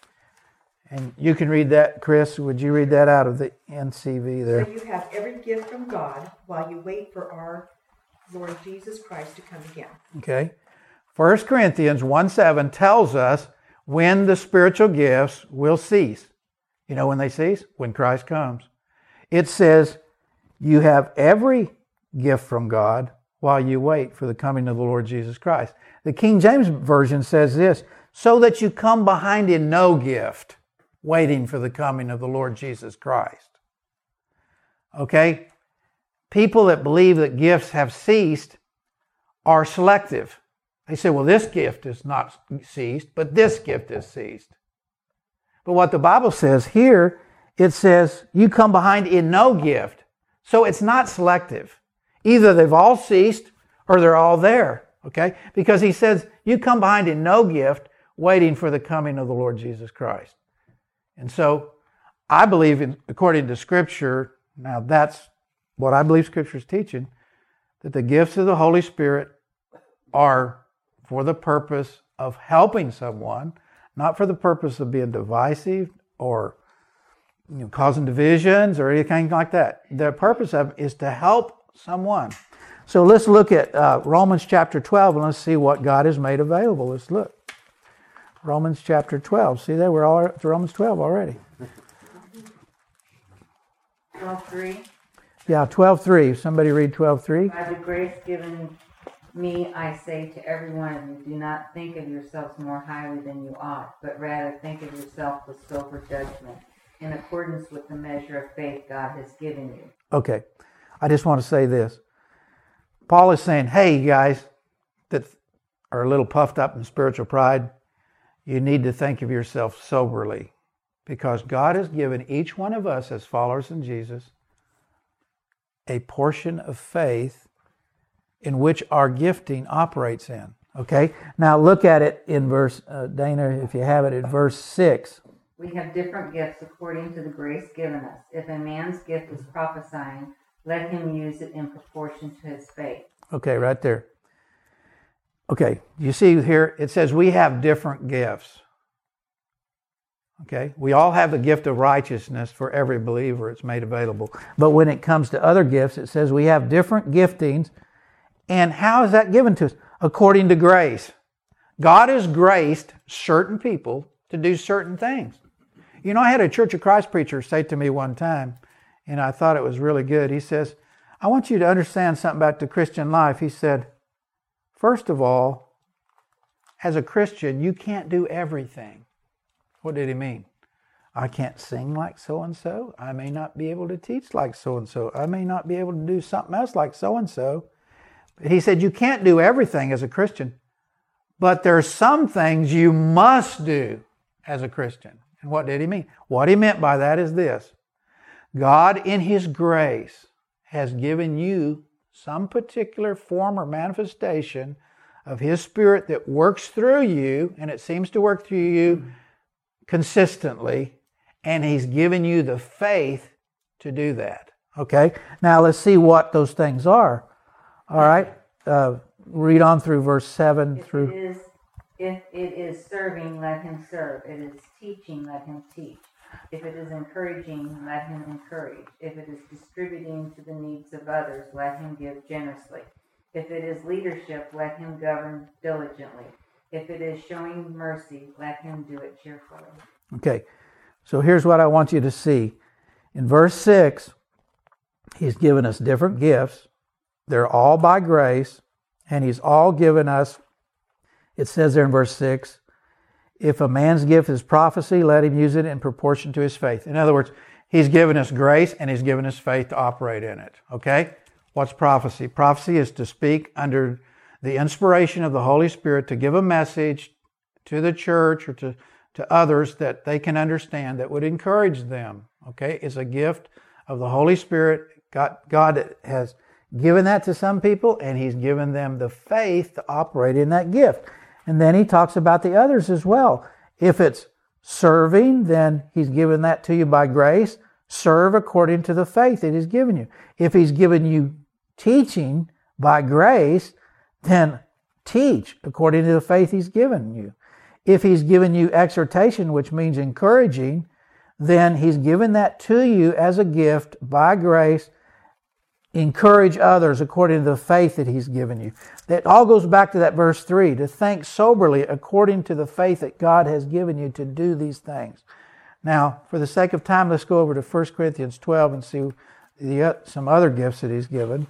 And you can read that, Chris. Would you read that out of the N C V there? So you have every gift from God while you wait for our Lord Jesus Christ to come again. Okay. First Corinthians one seven tells us when the spiritual gifts will cease. You know when they cease? When Christ comes. It says, you have every gift from God while you wait for the coming of the Lord Jesus Christ. The King James Version says this, so that you come behind in no gift, waiting for the coming of the Lord Jesus Christ. Okay? People that believe that gifts have ceased are selective. They say, well, this gift is not ceased, but this gift is ceased. But what the Bible says here, it says, you come behind in no gift. So it's not selective. Either they've all ceased or they're all there. Okay? Because he says, you come behind in no gift, waiting for the coming of the Lord Jesus Christ. And so, I believe, in, according to Scripture, now that's what I believe Scripture is teaching, that the gifts of the Holy Spirit are for the purpose of helping someone, not for the purpose of being divisive or, you know, causing divisions or anything like that. The purpose of it is to help someone. So let's look at uh, Romans chapter twelve and let's see what God has made available. Let's look. Romans chapter twelve. See there, we're all at Romans twelve already. twelve three. Yeah, twelve three. Somebody read twelve three. By the grace given me, I say to every one of you, do not think of yourselves more highly than you ought, but rather think of yourself with sober judgment, in accordance with the measure of faith God has given you. Okay. I just want to say this. Paul is saying, hey, you guys that are a little puffed up in spiritual pride, you need to think of yourself soberly, because God has given each one of us as followers in Jesus a portion of faith in which our gifting operates in. Okay? Now look at it in verse, uh, Dana, if you have it, in verse six. We have different gifts according to the grace given us. If a man's gift is prophesying, let him use it in proportion to his faith. Okay, right there. Okay, you see here, it says we have different gifts. Okay, we all have the gift of righteousness for every believer. It's made available. But when it comes to other gifts, it says we have different giftings. And how is that given to us? According to grace. God has graced certain people to do certain things. You know, I had a Church of Christ preacher say to me one time, and I thought it was really good. He says, I want you to understand something about the Christian life. He said, first of all, as a Christian, you can't do everything. What did he mean? I can't sing like so-and-so. I may not be able to teach like so-and-so. I may not be able to do something else like so-and-so. He said, you can't do everything as a Christian, but there are some things you must do as a Christian. And what did he mean? What he meant by that is this. God, in His grace, has given you some particular form or manifestation of His Spirit that works through you, and it seems to work through you consistently, and He's given you the faith to do that. Okay? Now let's see what those things are. All right? Uh, read on through verse seven If through... It is, if it is serving, let him serve. If it is teaching, let him teach. If it is encouraging, let him encourage. If it is distributing to the needs of others, let him give generously. If it is leadership, let him govern diligently. If it is showing mercy, let him do it cheerfully. Okay, so here's what I want you to see. In verse six, He's given us different gifts. They're all by grace, and He's all given us, it says there in verse six, if a man's gift is prophecy, let him use it in proportion to his faith. In other words, He's given us grace and He's given us faith to operate in it. Okay? What's prophecy? Prophecy is to speak under the inspiration of the Holy Spirit to give a message to the church or to, to others that they can understand that would encourage them. Okay? It's a gift of the Holy Spirit. God, God has given that to some people, and He's given them the faith to operate in that gift. And then He talks about the others as well. If it's serving, then He's given that to you by grace. Serve according to the faith that He's given you. If He's given you teaching by grace, then teach according to the faith He's given you. If He's given you exhortation, which means encouraging, then He's given that to you as a gift by grace. Encourage others according to the faith that He's given you. That all goes back to that verse three, to think soberly according to the faith that God has given you to do these things. Now, for the sake of time, let's go over to First Corinthians twelve and see the, some other gifts that He's given.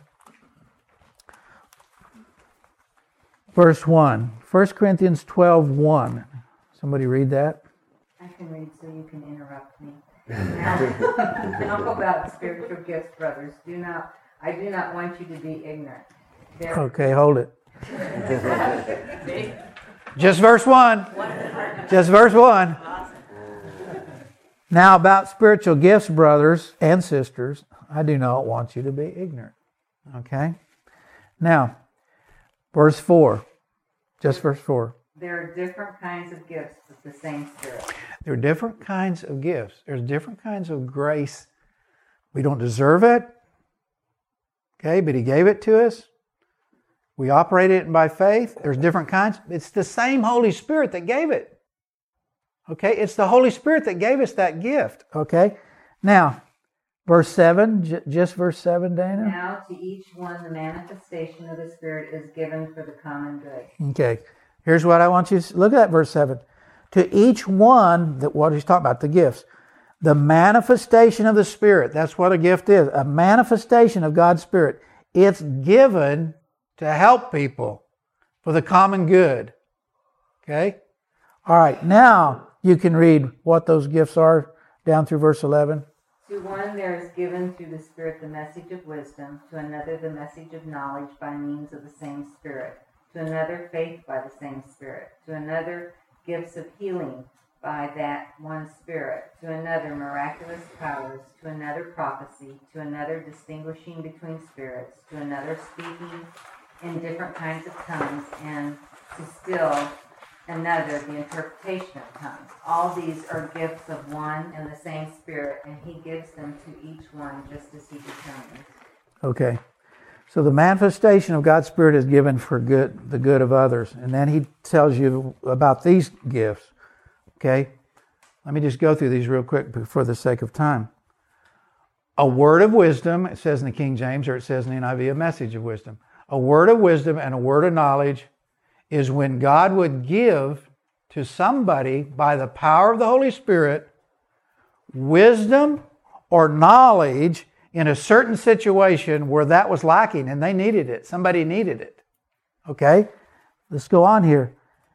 Verse one, First Corinthians twelve one. Somebody read that? I can read so you can interrupt me. Now, now about spiritual gifts, brothers. Do not, I do not want you to be ignorant. There, Okay, hold it. Just verse one. Just verse one. Now about spiritual gifts, brothers and sisters, I do not want you to be ignorant. Okay? Now, verse four. Just verse four. there are different kinds of gifts with the same Spirit. There are different kinds of gifts. There's different kinds of grace. We don't deserve it. Okay, but He gave it to us. We operate it by faith. There's different kinds. It's the same Holy Spirit that gave it. Okay, it's the Holy Spirit that gave us that gift. Okay, now, verse seven, j- just verse seven, Dana? Now to each one the manifestation of the Spirit is given for the common good. Okay, here's what I want you to look at that verse seven. To each one, that what he's talking about, the gifts, the manifestation of the Spirit, that's what a gift is, a manifestation of God's Spirit. It's given to help people for the common good. Okay? All right, now you can read what those gifts are down through verse eleven. To one there is given through the Spirit the message of wisdom, to another the message of knowledge by means of the same Spirit, to another faith by the same Spirit, to another gifts of healing by that one Spirit, to another miraculous powers, to another prophecy, to another distinguishing between spirits, to another speaking in different kinds of tongues, and to still another the interpretation of tongues. All these are gifts of one and the same Spirit, and he gives them to each one just as he determines. Okay. So the manifestation of God's Spirit is given for good, the good of others. And then he tells you about these gifts. Okay? Let me just go through these real quick for the sake of time. A word of wisdom, it says in the King James, or it says in the N I V, a message of wisdom. A word of wisdom and a word of knowledge is when God would give to somebody by the power of the Holy Spirit wisdom or knowledge in a certain situation where that was lacking and they needed it. Somebody needed it. Okay? Let's go on here.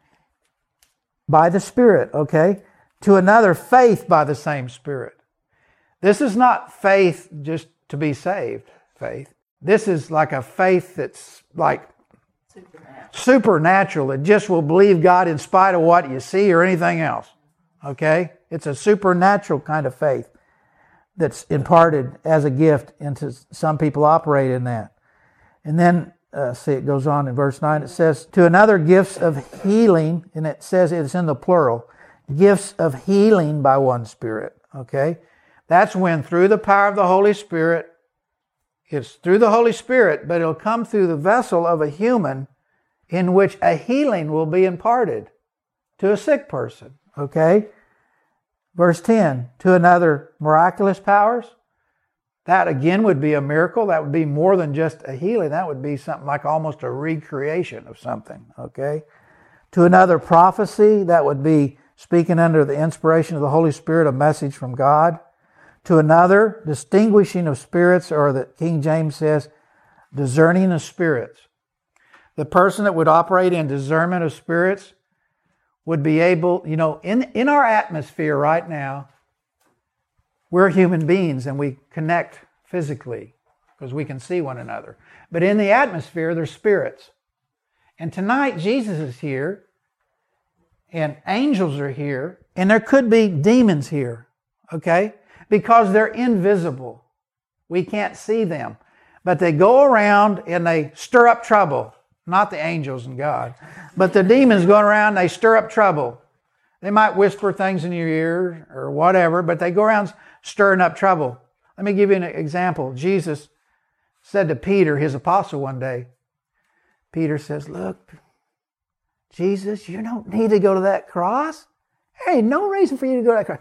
By the Spirit, okay? To another, faith by the same Spirit. This is not faith just to be saved, faith. This is like a faith that's like supernatural. supernatural. It just will believe God in spite of what you see or anything else. Okay? It's a supernatural kind of faith that's imparted as a gift into some people operate in that. And then, uh, see, it goes on in verse nine. It says, to another gifts of healing, and it says it's in the plural, gifts of healing by one Spirit. Okay? That's when through the power of the Holy Spirit, it's through the Holy Spirit, but it'll come through the vessel of a human in which a healing will be imparted to a sick person. Okay? Verse ten, to another miraculous powers. That again would be a miracle. That would be more than just a healing. That would be something like almost a recreation of something. Okay? To another prophecy. That would be speaking under the inspiration of the Holy Spirit, a message from God. To another, distinguishing of spirits, or that King James says, discerning of spirits. The person that would operate in discernment of spirits would be able, you know, in, in our atmosphere right now, we're human beings and we connect physically because we can see one another. But in the atmosphere, there's spirits. And tonight, Jesus is here and angels are here and there could be demons here, okay? Because they're invisible. We can't see them. But they go around and they stir up trouble. Not the angels and God. But the demons going around, they stir up trouble. They might whisper things in your ear or whatever, but they go around stirring up trouble. Let me give you an example. Jesus said to Peter, his apostle, one day, Peter says, look, Jesus, you don't need to go to that cross. There ain't no reason for you to go to that cross.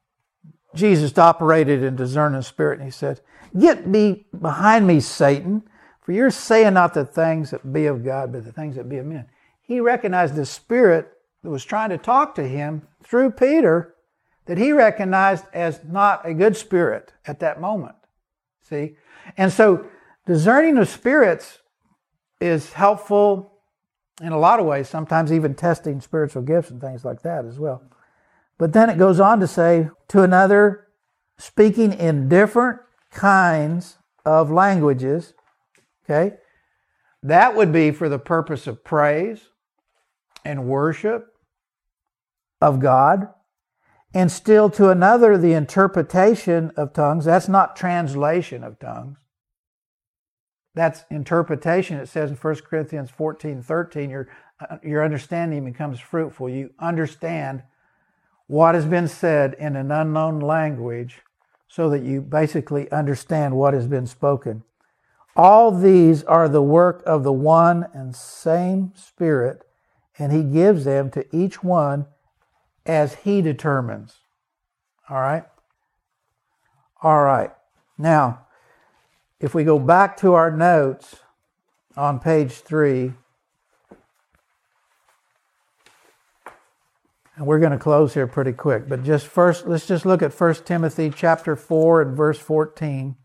Jesus operated in discerning spirit, and he said, get me behind me, Satan, for you're saying not the things that be of God, but the things that be of men. He recognized the spirit that was trying to talk to him through Peter that he recognized as not a good spirit at that moment. See? And so discerning of spirits is helpful in a lot of ways, sometimes even testing spiritual gifts and things like that as well. But then it goes on to say, to another, speaking in different kinds of languages. Okay? That would be for the purpose of praise and worship of God. And still to another, the interpretation of tongues. That's not translation of tongues. That's interpretation. It says in First Corinthians fourteen thirteen, your, your understanding becomes fruitful. You understand what has been said in an unknown language so that you basically understand what has been spoken. All these are the work of the one and same Spirit, and He gives them to each one as He determines. All right? All right. Now, if we go back to our notes on page three, and we're going to close here pretty quick, but just first, let's just look at First Timothy chapter four and verse fourteen.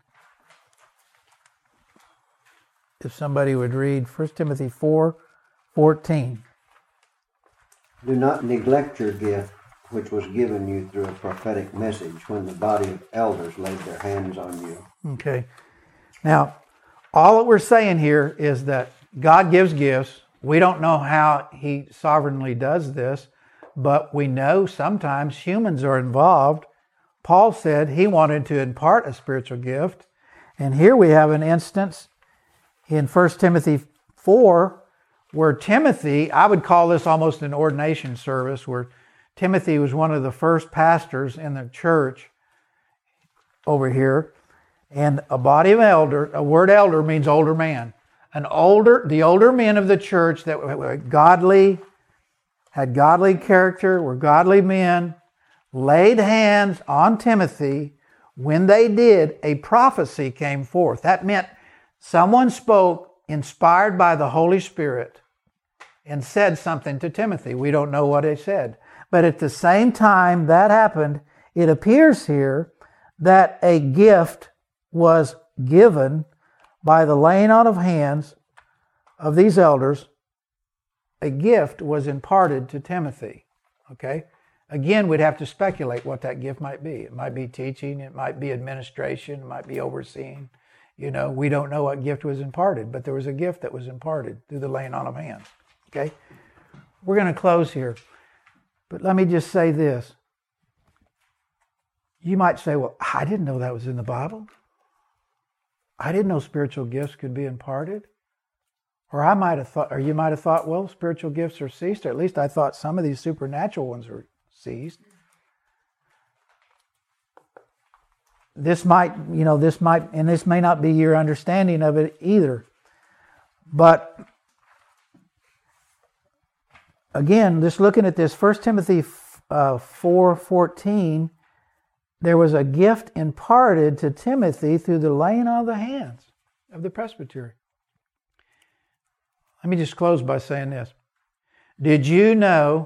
If somebody would read First Timothy four fourteen. Do not neglect your gift, which was given you through a prophetic message when the body of elders laid their hands on you. Okay. Now, all that we're saying here is that God gives gifts. We don't know how He sovereignly does this, but we know sometimes humans are involved. Paul said he wanted to impart a spiritual gift. And here we have an instance in First Timothy four where Timothy, I would call this almost an ordination service, where Timothy was one of the first pastors in the church over here. And a body of elder, a word elder means older man. An older, the older men of the church that were godly, had godly character, were godly men, laid hands on Timothy. When they did, a prophecy came forth. That meant someone spoke inspired by the Holy Spirit and said something to Timothy. We don't know what they said. But at the same time that happened, it appears here that a gift was given by the laying on of hands of these elders. A gift was imparted to Timothy. Okay? Again, we'd have to speculate what that gift might be. It might be teaching, it might be administration, it might be overseeing. You know, we don't know what gift was imparted, but there was a gift that was imparted through the laying on of hands. Okay? We're going to close here. But let me just say this. You might say, well, I didn't know that was in the Bible. I didn't know spiritual gifts could be imparted. Or I might have thought, or you might have thought, well, spiritual gifts are ceased, or at least I thought some of these supernatural ones were ceased. This might, you know, this might, and this may not be your understanding of it either. But again, just looking at this, First Timothy uh, four fourteen, there was a gift imparted to Timothy through the laying on of the hands of the presbytery. Let me just close by saying this. Did you know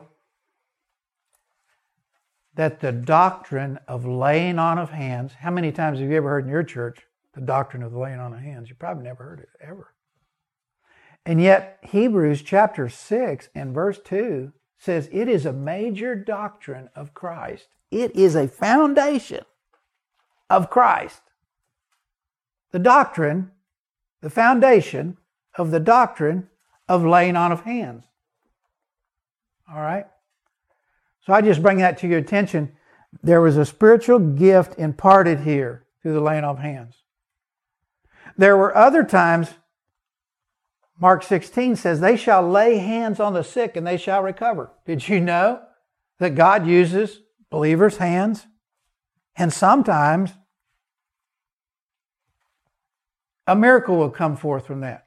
that the doctrine of laying on of hands, how many times have you ever heard in your church the doctrine of the laying on of hands? You probably never heard it, ever. And yet, Hebrews chapter six and verse two says it is a major doctrine of Christ. It is a foundation of Christ. The doctrine, the foundation of the doctrine of laying on of hands. All right? So I just bring that to your attention. There was a spiritual gift imparted here through the laying on of hands. There were other times, Mark sixteen says, they shall lay hands on the sick and they shall recover. Did you know that God uses believers' hands? And sometimes a miracle will come forth from that.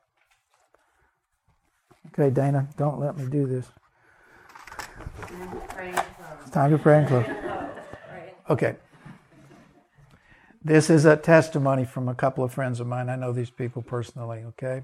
Okay, Dana, don't let me do this. It's time to pray and close. Okay. This is a testimony from a couple of friends of mine. I know these people personally, okay?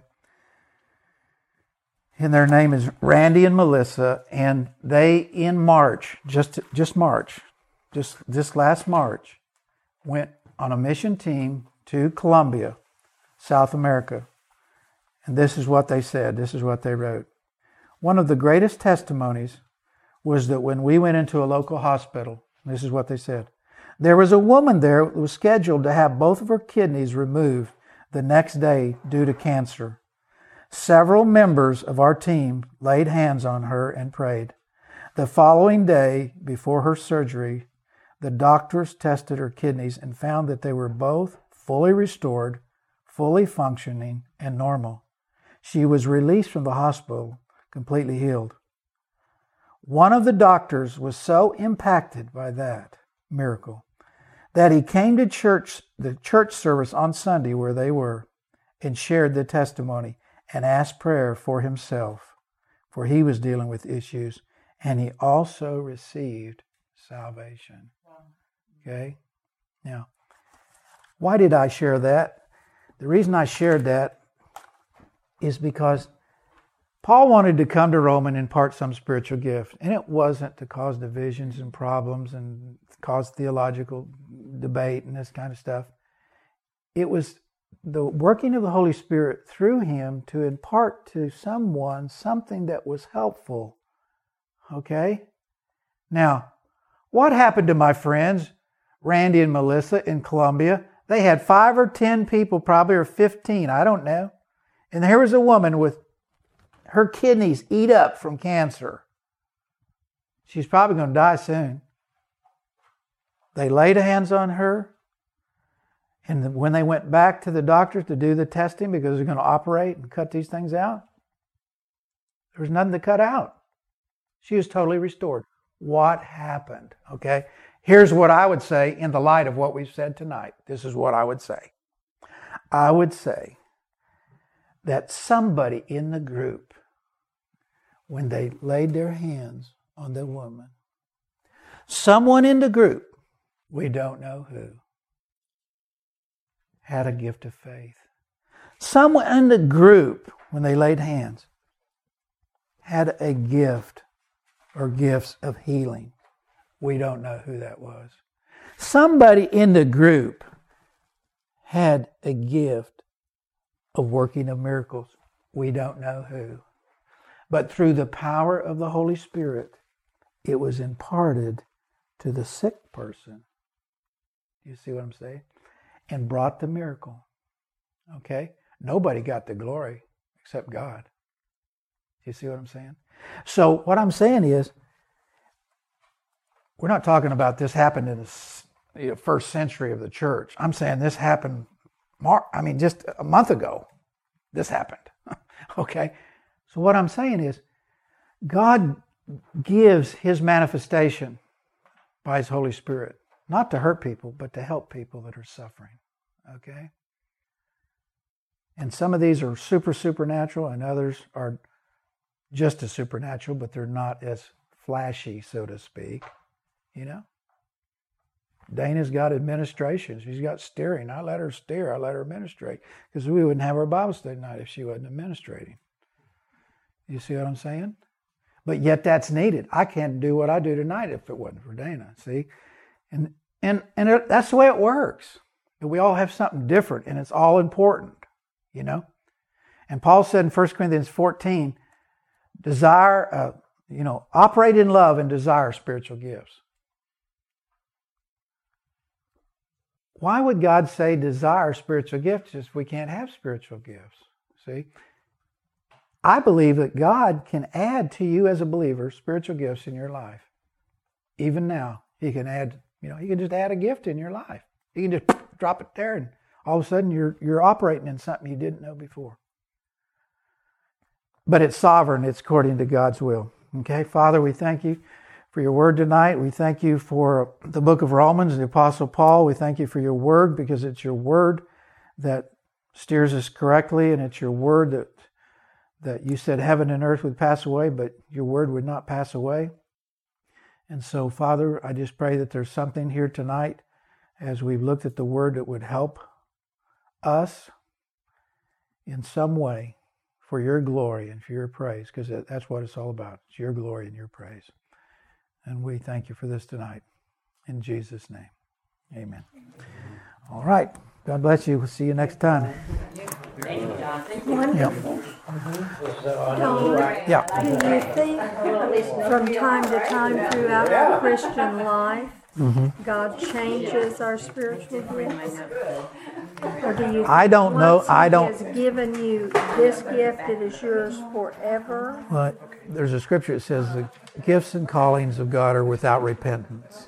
And their name is Randy and Melissa, and they, in March, just just March, just this last March, went on a mission team to Colombia, South America. And this is what they said. This is what they wrote. One of the greatest testimonies was that when we went into a local hospital, this is what they said, there was a woman there who was scheduled to have both of her kidneys removed the next day due to cancer. Several members of our team laid hands on her and prayed. The following day, before her surgery, the doctors tested her kidneys and found that they were both fully restored, fully functioning, and normal. She was released from the hospital, completely healed. One of the doctors was so impacted by that miracle that he came to church, the church service on Sunday where they were, and shared the testimony and asked prayer for himself, for he was dealing with issues, and he also received salvation. Okay? Now, why did I share that? The reason I shared that is because Paul wanted to come to Rome and impart some spiritual gift, and it wasn't to cause divisions and problems and cause theological debate and this kind of stuff. It was the working of the Holy Spirit through him to impart to someone something that was helpful. Okay? Now, What happened to my friends, Randy and Melissa in Colombia? They had five or ten people, probably, or fifteen, I don't know. And here was a woman with her kidneys eat up from cancer. She's probably going to die soon. They laid hands on her. And when they went back to the doctors to do the testing because they're going to operate and cut these things out, there was nothing to cut out. She was totally restored. What happened? Okay? Here's what I would say in the light of what we've said tonight. This is what I would say. I would say that somebody in the group, when they laid their hands on the woman, someone in the group, we don't know who, had a gift of faith. Someone in the group, when they laid hands, had a gift or gifts of healing. We don't know who that was. Somebody in the group had a gift of working of miracles. We don't know who. But through the power of the Holy Spirit, it was imparted to the sick person. You see what I'm saying? And brought the miracle. Okay? Nobody got the glory except God. You see what I'm saying? So what I'm saying is, we're not talking about this happened in the you know, first century of the church. I'm saying this happened, Mar- I mean, just a month ago. This happened. Okay? So what I'm saying is, God gives His manifestation by His Holy Spirit, not to hurt people, but to help people that are suffering. Okay? And some of these are super supernatural, and others are just as supernatural, but they're not as flashy, so to speak. You know? Dana's got administration. She's got steering. I let her steer. I let her administrate. Because we wouldn't have our Bible study tonight if she wasn't administrating. You see what I'm saying? But yet that's needed. I can't do what I do tonight if it wasn't for Dana. See? And and and it, that's the way it works. We all have something different, and it's all important. You know? And Paul said in First Corinthians fourteen, desire, uh, you know, operate in love and desire spiritual gifts. Why would God say desire spiritual gifts if we can't have spiritual gifts? See? I believe that God can add to you as a believer spiritual gifts in your life. Even now, He can add, you know, He can just add a gift in your life. He can just drop it there and all of a sudden you're you're operating in something you didn't know before. But it's sovereign, it's according to God's will. Okay, Father, we thank You for Your word tonight. We thank You for the book of Romans, the Apostle Paul. We thank You for Your word because it's Your word that steers us correctly, and it's Your word that that You said heaven and earth would pass away, but Your word would not pass away. And so, Father, I just pray that there's something here tonight as we've looked at the word that would help us in some way for Your glory and for Your praise, because that's what it's all about. It's Your glory and Your praise. And we thank You for this tonight. In Jesus' name, amen. All right. God bless you. We'll see you next time. Thank you, John. Wonderful. Yeah. Yeah. Do you think from time to time throughout our Christian life, mm-hmm. God changes our spiritual gifts? Or do you I don't know. once I He don't. has given you this gift, it is yours forever? Well, there's a scripture that says the gifts and callings of God are without repentance.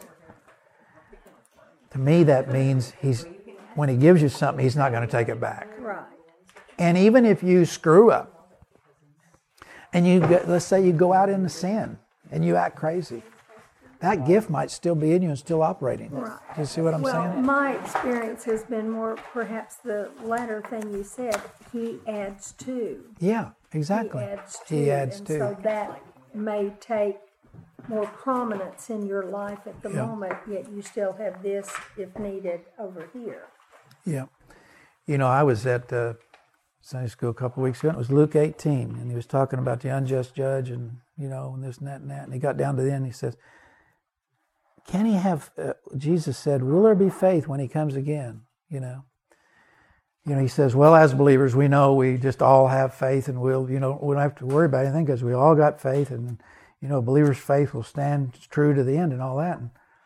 To me, that means He's when He gives you something, He's not going to take it back. Right. And even if you screw up, and you get, let's say you go out into sin and you act crazy, that gift might still be in you and still operating. Right. Do you see what I'm well, saying? Well, my experience has been more perhaps the latter thing you said. He adds to. Yeah, exactly. He adds to. He adds and to. So that may take more prominence in your life at the yeah. moment, yet you still have this, if needed, over here. Yeah. You know, I was at uh, Sunday school a couple of weeks ago, and it was Luke eighteen, and he was talking about the unjust judge and, you know, and this and that and that. And he got down to the end, and he says, can he have, uh, Jesus said, will there be faith when He comes again? You know, you know, He says, well, as believers, we know we just all have faith, and we'll, you know, we don't have to worry about anything because we all got faith, and, you know, believers' faith will stand true to the end and all that. And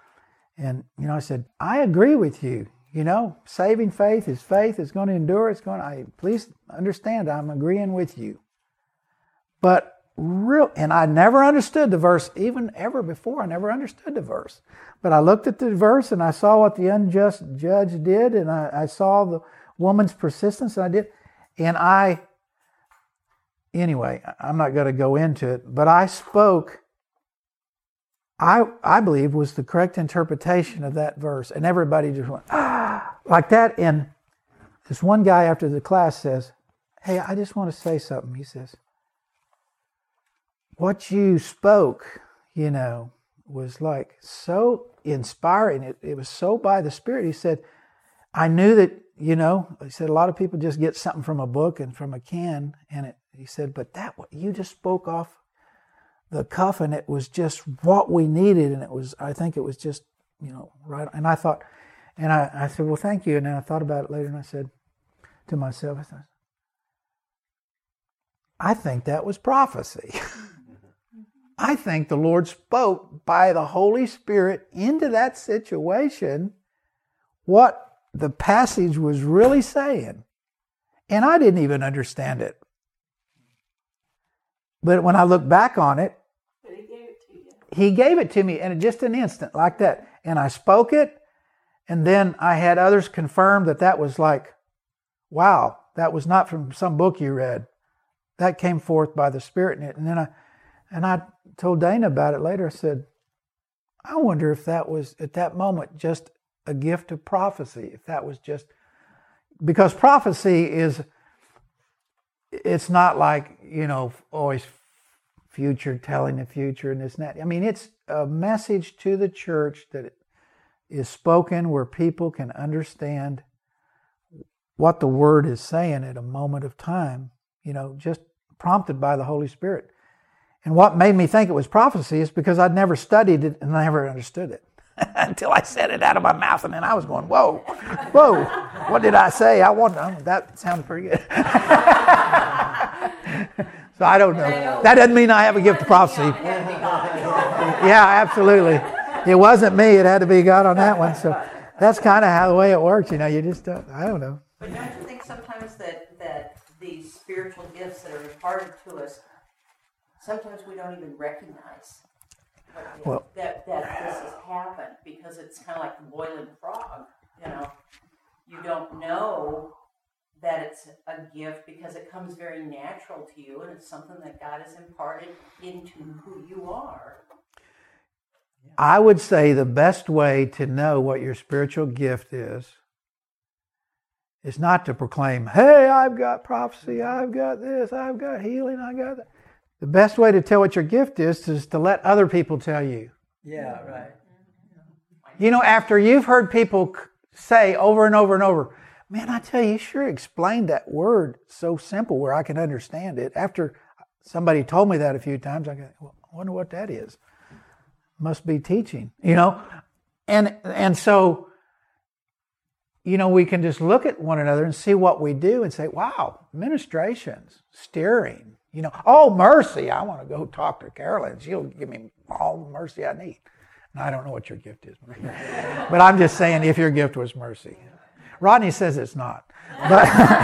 And, you know, I said, I agree with you. You know, saving faith is faith. It's going to endure. It's going to, I, please understand, I'm agreeing with you. But real, and I never understood the verse, even ever before. I never understood the verse. But I looked at the verse and I saw what the unjust judge did, and I, I saw the woman's persistence, and I did. And I, anyway, I'm not going to go into it, but I spoke, I I believe was the correct interpretation of that verse. And everybody just went, ah, like that. And this one guy after the class says, hey, I just want to say something. He says, what you spoke, you know, was like so inspiring. It, it was so by the Spirit. He said, I knew that, you know, he said, a lot of people just get something from a book and from a can. And it, he said, but that, you just spoke off the cuff, and it was just what we needed. And it was, I think it was just, you know, right. And I thought, and I, I said, well, thank you. And then I thought about it later, and I said to myself, I thought, I think that was prophecy. I think the Lord spoke by the Holy Spirit into that situation what the passage was really saying. And I didn't even understand it. But when I look back on it, But he gave it to you. He gave it to me in just an instant like that. And I spoke it, and then I had others confirm that that was like, wow, that was not from some book you read. That came forth by the Spirit in it. And then I and I told Dana about it later. I said, I wonder if that was at that moment just a gift of prophecy. If that was just, because prophecy is, it's not like, you know, always future, telling the future and this and that. I mean, it's a message to the church that is spoken where people can understand what the Word is saying at a moment of time, you know, just prompted by the Holy Spirit. And what made me think it was prophecy is because I'd never studied it and I never understood it until I said it out of my mouth, and then I was going, whoa, whoa, what did I say? I want, oh, that sounded pretty good. So I don't know. That doesn't mean I have a gift of prophecy. Yeah, absolutely. It wasn't me. It had to be God on that one. So that's kind of how the way it works. You know, you just, uh, I don't know. But don't you think sometimes that, that these spiritual gifts that are imparted to us, sometimes we don't even recognize well, that, that this has happened, because it's kind of like the boiling frog. You know, you don't know that it's a gift because it comes very natural to you, and it's something that God has imparted into who you are. I would say the best way to know what your spiritual gift is is not to proclaim, hey, I've got prophecy, I've got this, I've got healing, I got that. The best way to tell what your gift is is to let other people tell you. Yeah, right. You know, after you've heard people say over and over and over, man, I tell you, you sure explained that word so simple where I can understand it. After somebody told me that a few times, I go, well, I wonder what that is. Must be teaching, you know? And and so, you know, we can just look at one another and see what we do and say, wow, ministrations, steering, you know, oh, mercy, I want to go talk to Carolyn. She'll give me all the mercy I need. And I don't know what your gift is. But I'm just saying if your gift was mercy. Rodney says it's not. But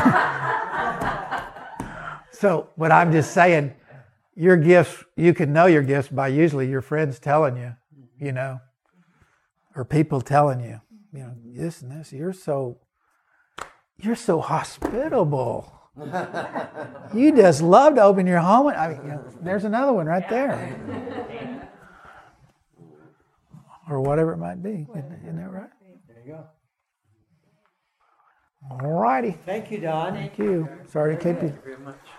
so, but I'm just saying, your gifts, you can know your gifts by usually your friends telling you, you know, or people telling you, you know, this and this, you're so, you're so hospitable. You just love to open your home. I mean, you know, there's another one right there. Or whatever it might be. Isn't that right? There you go. All righty. Thank you, Don. Thank you. Sorry to keep you. Thank you very much.